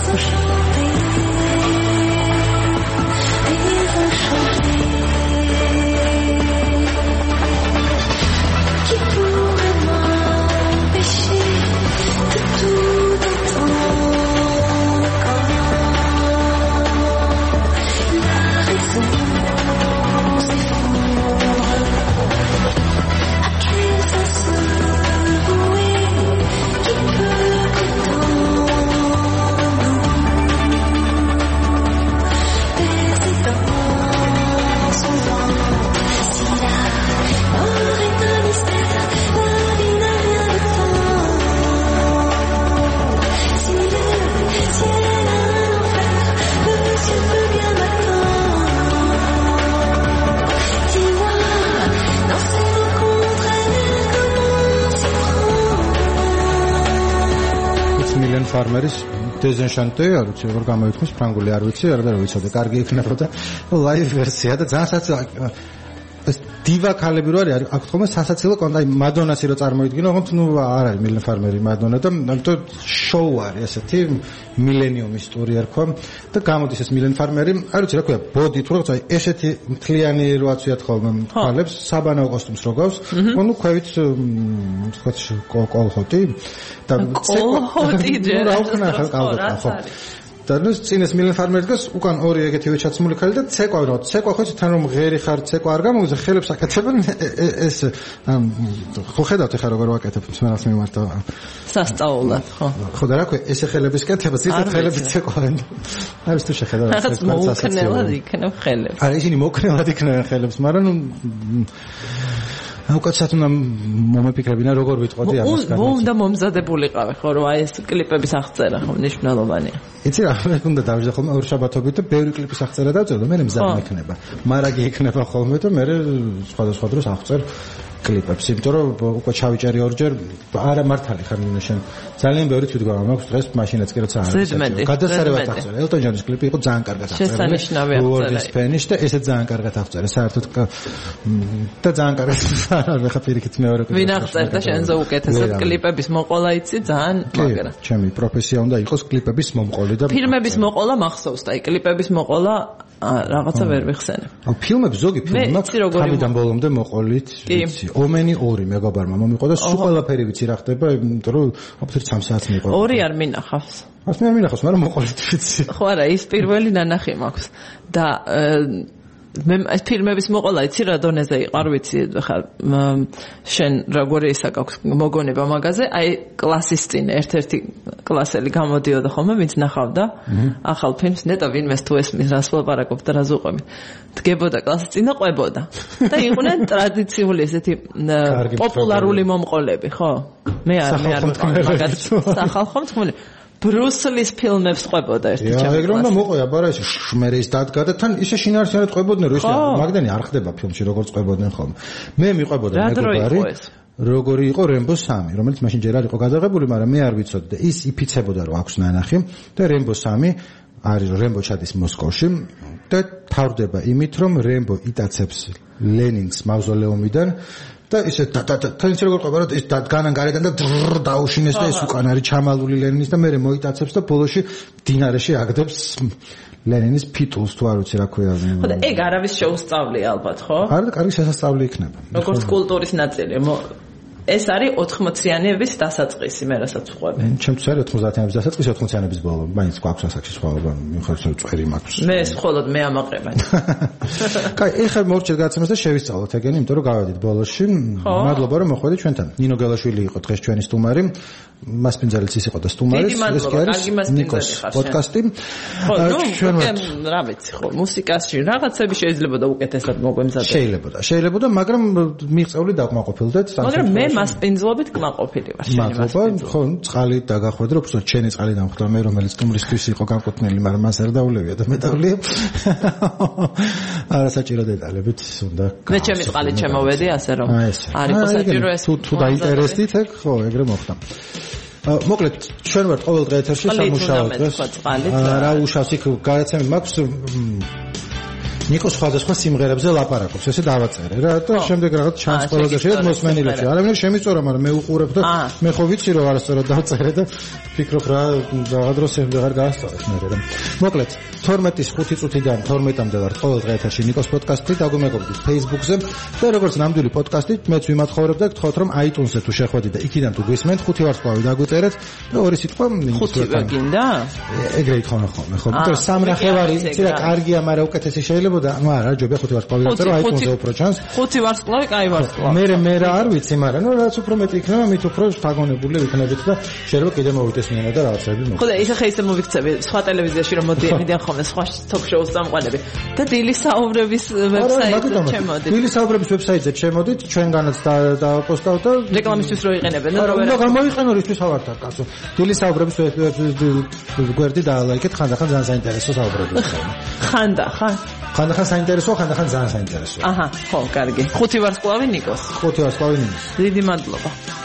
ფარმერის დეზენშანტე, არ ვიცი როგორ გამოიხმის ფრანგული არ ვიცი, არა და რა ვიცოდი, კარგი იქნებოდა ლაივ ვერსია და ძალიან საცილო ეს დივა ქალები რო არის, აქ თქმა სასაცილო კონდა მადონასი რო წარმოიდგინო, ხომ ნუ არ არის მილენ ფარმერი მადონა და ამიტომ შოუ არის ესეთი მილენიუმის ტური ერქვა და გამოდის ეს მილენ ფარმერი, არ ვიცი რა ქვია, ბოდი თუ რაღაცა ესეთი მთლიანი რო აცვიათ ხოლმე ქალებს, საბანაო კოსტუმს რო გავს, ნუ ქვევით თქვა კოლხოტი და კოლხოტი ჯერ რა უქნა ხალ კალდოტა ხო და ნუ წინეს მილენ ფარმერი დგას უკან ორი ეგეთივე ჩაცმული ხალი და ცეკვა რო ცეკვა ხო თან რომ ღერი ხარ ცეკვა არ გამოგზა ხელებს აკეთებენ ეს ხო ხედავთ ხა როგორ ვაკეთებ მსმენელს მიმართა სასწაულად ხო ხო და რა ქვია ეს ხელების კეთება ციტა ხელები ცეკვავენ არის თუ შეხედავთ ეს მოუკნელად იქნებ ხელებს არა ისინი მოუკნელად იქნებენ ხელებს მაგრამ ნუ უკაცრად უნდა მომეფიქრებინა როგორ ვიტყოდი ამას განმეორებით. უნდა მომზადებულიყავი ხო რომ აი ეს კლიპების აღწერა ხო მნიშვნელოვანია. იცი რა უნდა დავიწყე ხოლმე ორ შაბათობით და ბევრი კლიპის აღწერა დავწერო და მე მზად მექნება. მარაგი იქნება ხოლმე და მე სხვადასხვა დროს აღწერ კლიპებს, იმიტომ რომ უკვე ჩავიჭერი ორჯერ, არა მართალი ხარ ნინო შენ. ძალიან ბევრი თვითგავ მაქვს დღეს მაშინაც კი როცა არის. გადასარევად აღწერე. ელტონ ჯონის კლიპი იყო ძალიან კარგად აღწერილი. შესანიშნავი აღწერა. სპენიშ და ესე ძალიან კარგად აღწერე. საერთოდ და ძალიან კარგად არ ვეხა პირიქით მეორე კლიპი. ვინ აღწერდა შენზე უკეთესად კლიპების მოყოლა იცი ძალიან მაგრა. ჩემი პროფესია უნდა იყოს კლიპების მომყოლი და ფილმების მოყოლა მახსოვს და აი კლიპების მოყოლა რაღაცა ვერ ვიხსენებ. ან ფილმებს ზოგი ფილმი მაქვს თავიდან ბოლომდე მოყოლით, ვიცი. ომენი ორი მეგობარმა მომიყო და სულ ყველაფერი ვიცი რა ხდება, იმიტომ რომ აფთერ სამ საათს მიყო. ორი არ მინახავს. ასე არ მინახავს, მაგრამ მოყოლით ვიცი. ხო არა, ის პირველი ნანახი მაქვს და მე ეს ფილმების მოყოლა იცი რა დონეზე იყარ ვიცი ხა შენ როგორი ისა გაქვს მოგონება მაგაზე აი კლასის წინ ერთ-ერთი კლასელი გამოდიოდა ხოლმე ვინც ნახავდა ახალ ფილმს ნეტა ვინმეს თუ ესმის რას ვლაპარაკობ და რას უყვებით დგებოდა კლასის წინ და ყვებოდა და იყვნენ ტრადიციული ესეთი პოპულარული მომყოლები ხო მე არ მე არ მაგას სახალხო თქმული ბრუსლის ფილმებს ყვებოდა ერთი ჩემი. ეგრე უნდა მოყვია, ბარა ის შმერეის დადგა და თან ისე შინაარსიანად ყვებოდნენ, რომ ისე მაგდენი არ ხდება ფილმში, როგორც ყვებოდნენ ხოლმე. მე მიყვებოდა მეგობარი. როგორი იყო რემბო სამი, რომელიც მაშინ ჯერ არ იყო გადაღებული, მაგრამ მე არ ვიცოდი და ის იფიცებოდა, რომ აქვს ნანახი და რემბო სამი არის რემბო ჩადის მოსკოვში და თავდება იმით, რომ რემბო იტაცებს ლენინს მავზოლეუმიდან და ისე თან ისე როგორ ყვება რომ ის დადგანან გარედან და დაუშინეს და ეს უკან არის ჩამალული ლენინის და მე მოიტაცებს და ბოლოში დინარეში აგდებს ლენინის ფიტულს თუ არ ვიცი რა ქვია. ხო და ეგ არავის შეუსწავლია ალბათ ხო? არა და კარგი შესასწავლი იქნება. როგორც კულტურის ნაწილი ეს არის ოთხმოციანების დასაწყისი, მე რასაც ვყვები. ჩემთვის არის ოთხმოციანების დასაწყისი, ოთხმოციანების ბოლო. მაინც გვაქვს ასაკში სხვაობა, მიუხედავად რომ წვერი მაქვს. მე მხოლოდ მე ამაყრება. კაი, ეხლა მოვჭერ გადაცემას და შევისწავლოთ ეგენი, იმიტომ რომ გავედით ბოლოში. მადლობა რომ მოხვედით ჩვენთან. ნინო გელაშვილი იყო დღეს ჩვენი სტუმარი. მასპინძელიც ის იყო და სტუმარი. ეს კი არის ნიკოს პოდკასტი. ხო, ნუ რა ვიცი ხო, მუსიკაში რაღაცები შეიძლება და უკეთესად მოგვემზადოთ. შეიძლება, შეიძლება, მაგრამ მიღწეული დაკმაყოფილდეთ. მაგრამ მე მასპინძლობით კმაყოფილი ვარ შენი მასპინძლობით. ხო, წყალი დაგახვედრე, უბრალოდ ჩენი წყალი დამხვდა მე, რომელიც სტუმრისთვის იყო განკუთვნილი, მაგრამ მას არ დაულევია და მე დავლია. არასაჭირო დეტალებით უნდა. მე ჩემი წყალი ჩემოვედი, ასე რომ არ იყო საჭირო ეს. თუ თუ დაინტერესდით, ეგ ხო, ეგრე მოხდა. მოკლედ ჩვენ ვართ ყოველ დღე ეთერში სამუშაოდ დღეს. რა უშავს იქ გადაცემი მაქვს ნიკოს სხვადასხვა სიმღერებზე ლაპარაკობს, ესე დავაწერე რა და შემდეგ რაღაც ჩანს ყველაზე შეიძლება მოსმენილებში. არავინ შემიწორა, მაგრამ მე უყურებ და მე ხო ვიცი რომ არასწორად დავწერე და ფიქრობ რა რაღაც დროს ვეღარ გაასწორებ მე რა. მოკლედ თორმეტის ხუთი წუთიდან თორმეტამდე ვართ ყოველ დღე ეთერში ნიკოს პოდკასტი, დაგუმეგობრდით Facebook-ზე და როგორც ნამდვილი პოდკასტი მეც ვიმათხოვრებ და გთხოვთ რომ iTunes-ზე თუ შეხვედით და იქიდან თუ გვისმენთ ხუთი ვარსკვლავი დაგვიწერეთ და ორი სიტყვა ხუთი გინდა? ეგრე ითხოვნა ხოლმე ხო. იმიტომ რომ სამნახევარი იცი რა კარგია, მაგრამ უკეთესი შეიძლება და ნუ არა, ჯობია ხუთი ვარსკვლავი დაწერო, iTunes-ზე უფრო ჩანს. ხუთი ვარსკვლავი, კაი ვარსკვლავი. მე მე რა არ ვიცი, მაგრამ ნუ რაც უფრო მეტი იქნება, მით უფრო შთაგონებული იქნებით და შეიძლება კიდე მოვიდეს მენა და რაღაცები მოხდეს. ხო და ისე ხე ისე მოვიქცები სხვა ტელევიზიაში რომ მოდიან ხოლმე სხვა talk-show-ს წამყვანები და დილის საუბრების ვებსაიტზე ჩემოდით. დილის საუბრების ვებსაიტზე ჩემოდით, ჩვენგანაც დავაპოსტავ და რეკლამისთვის რო იყენებენ და რო ვერ. ნუ გამოიყენო რისთვის ავართ კაცო. დილის საუბრების გვერდი დაალაიქეთ, ხანდახან ძალიან საინტერესო საუბრები. ხანდახან ხანდახან საინტერესო, ხანდახან ძალიან საინტერესო. აჰა, ხო, კარგი. ხუთი ვარსკვლავი ნიკოს. ხუთი ვარსკვლავი ნიკოს. დიდი მადლობა.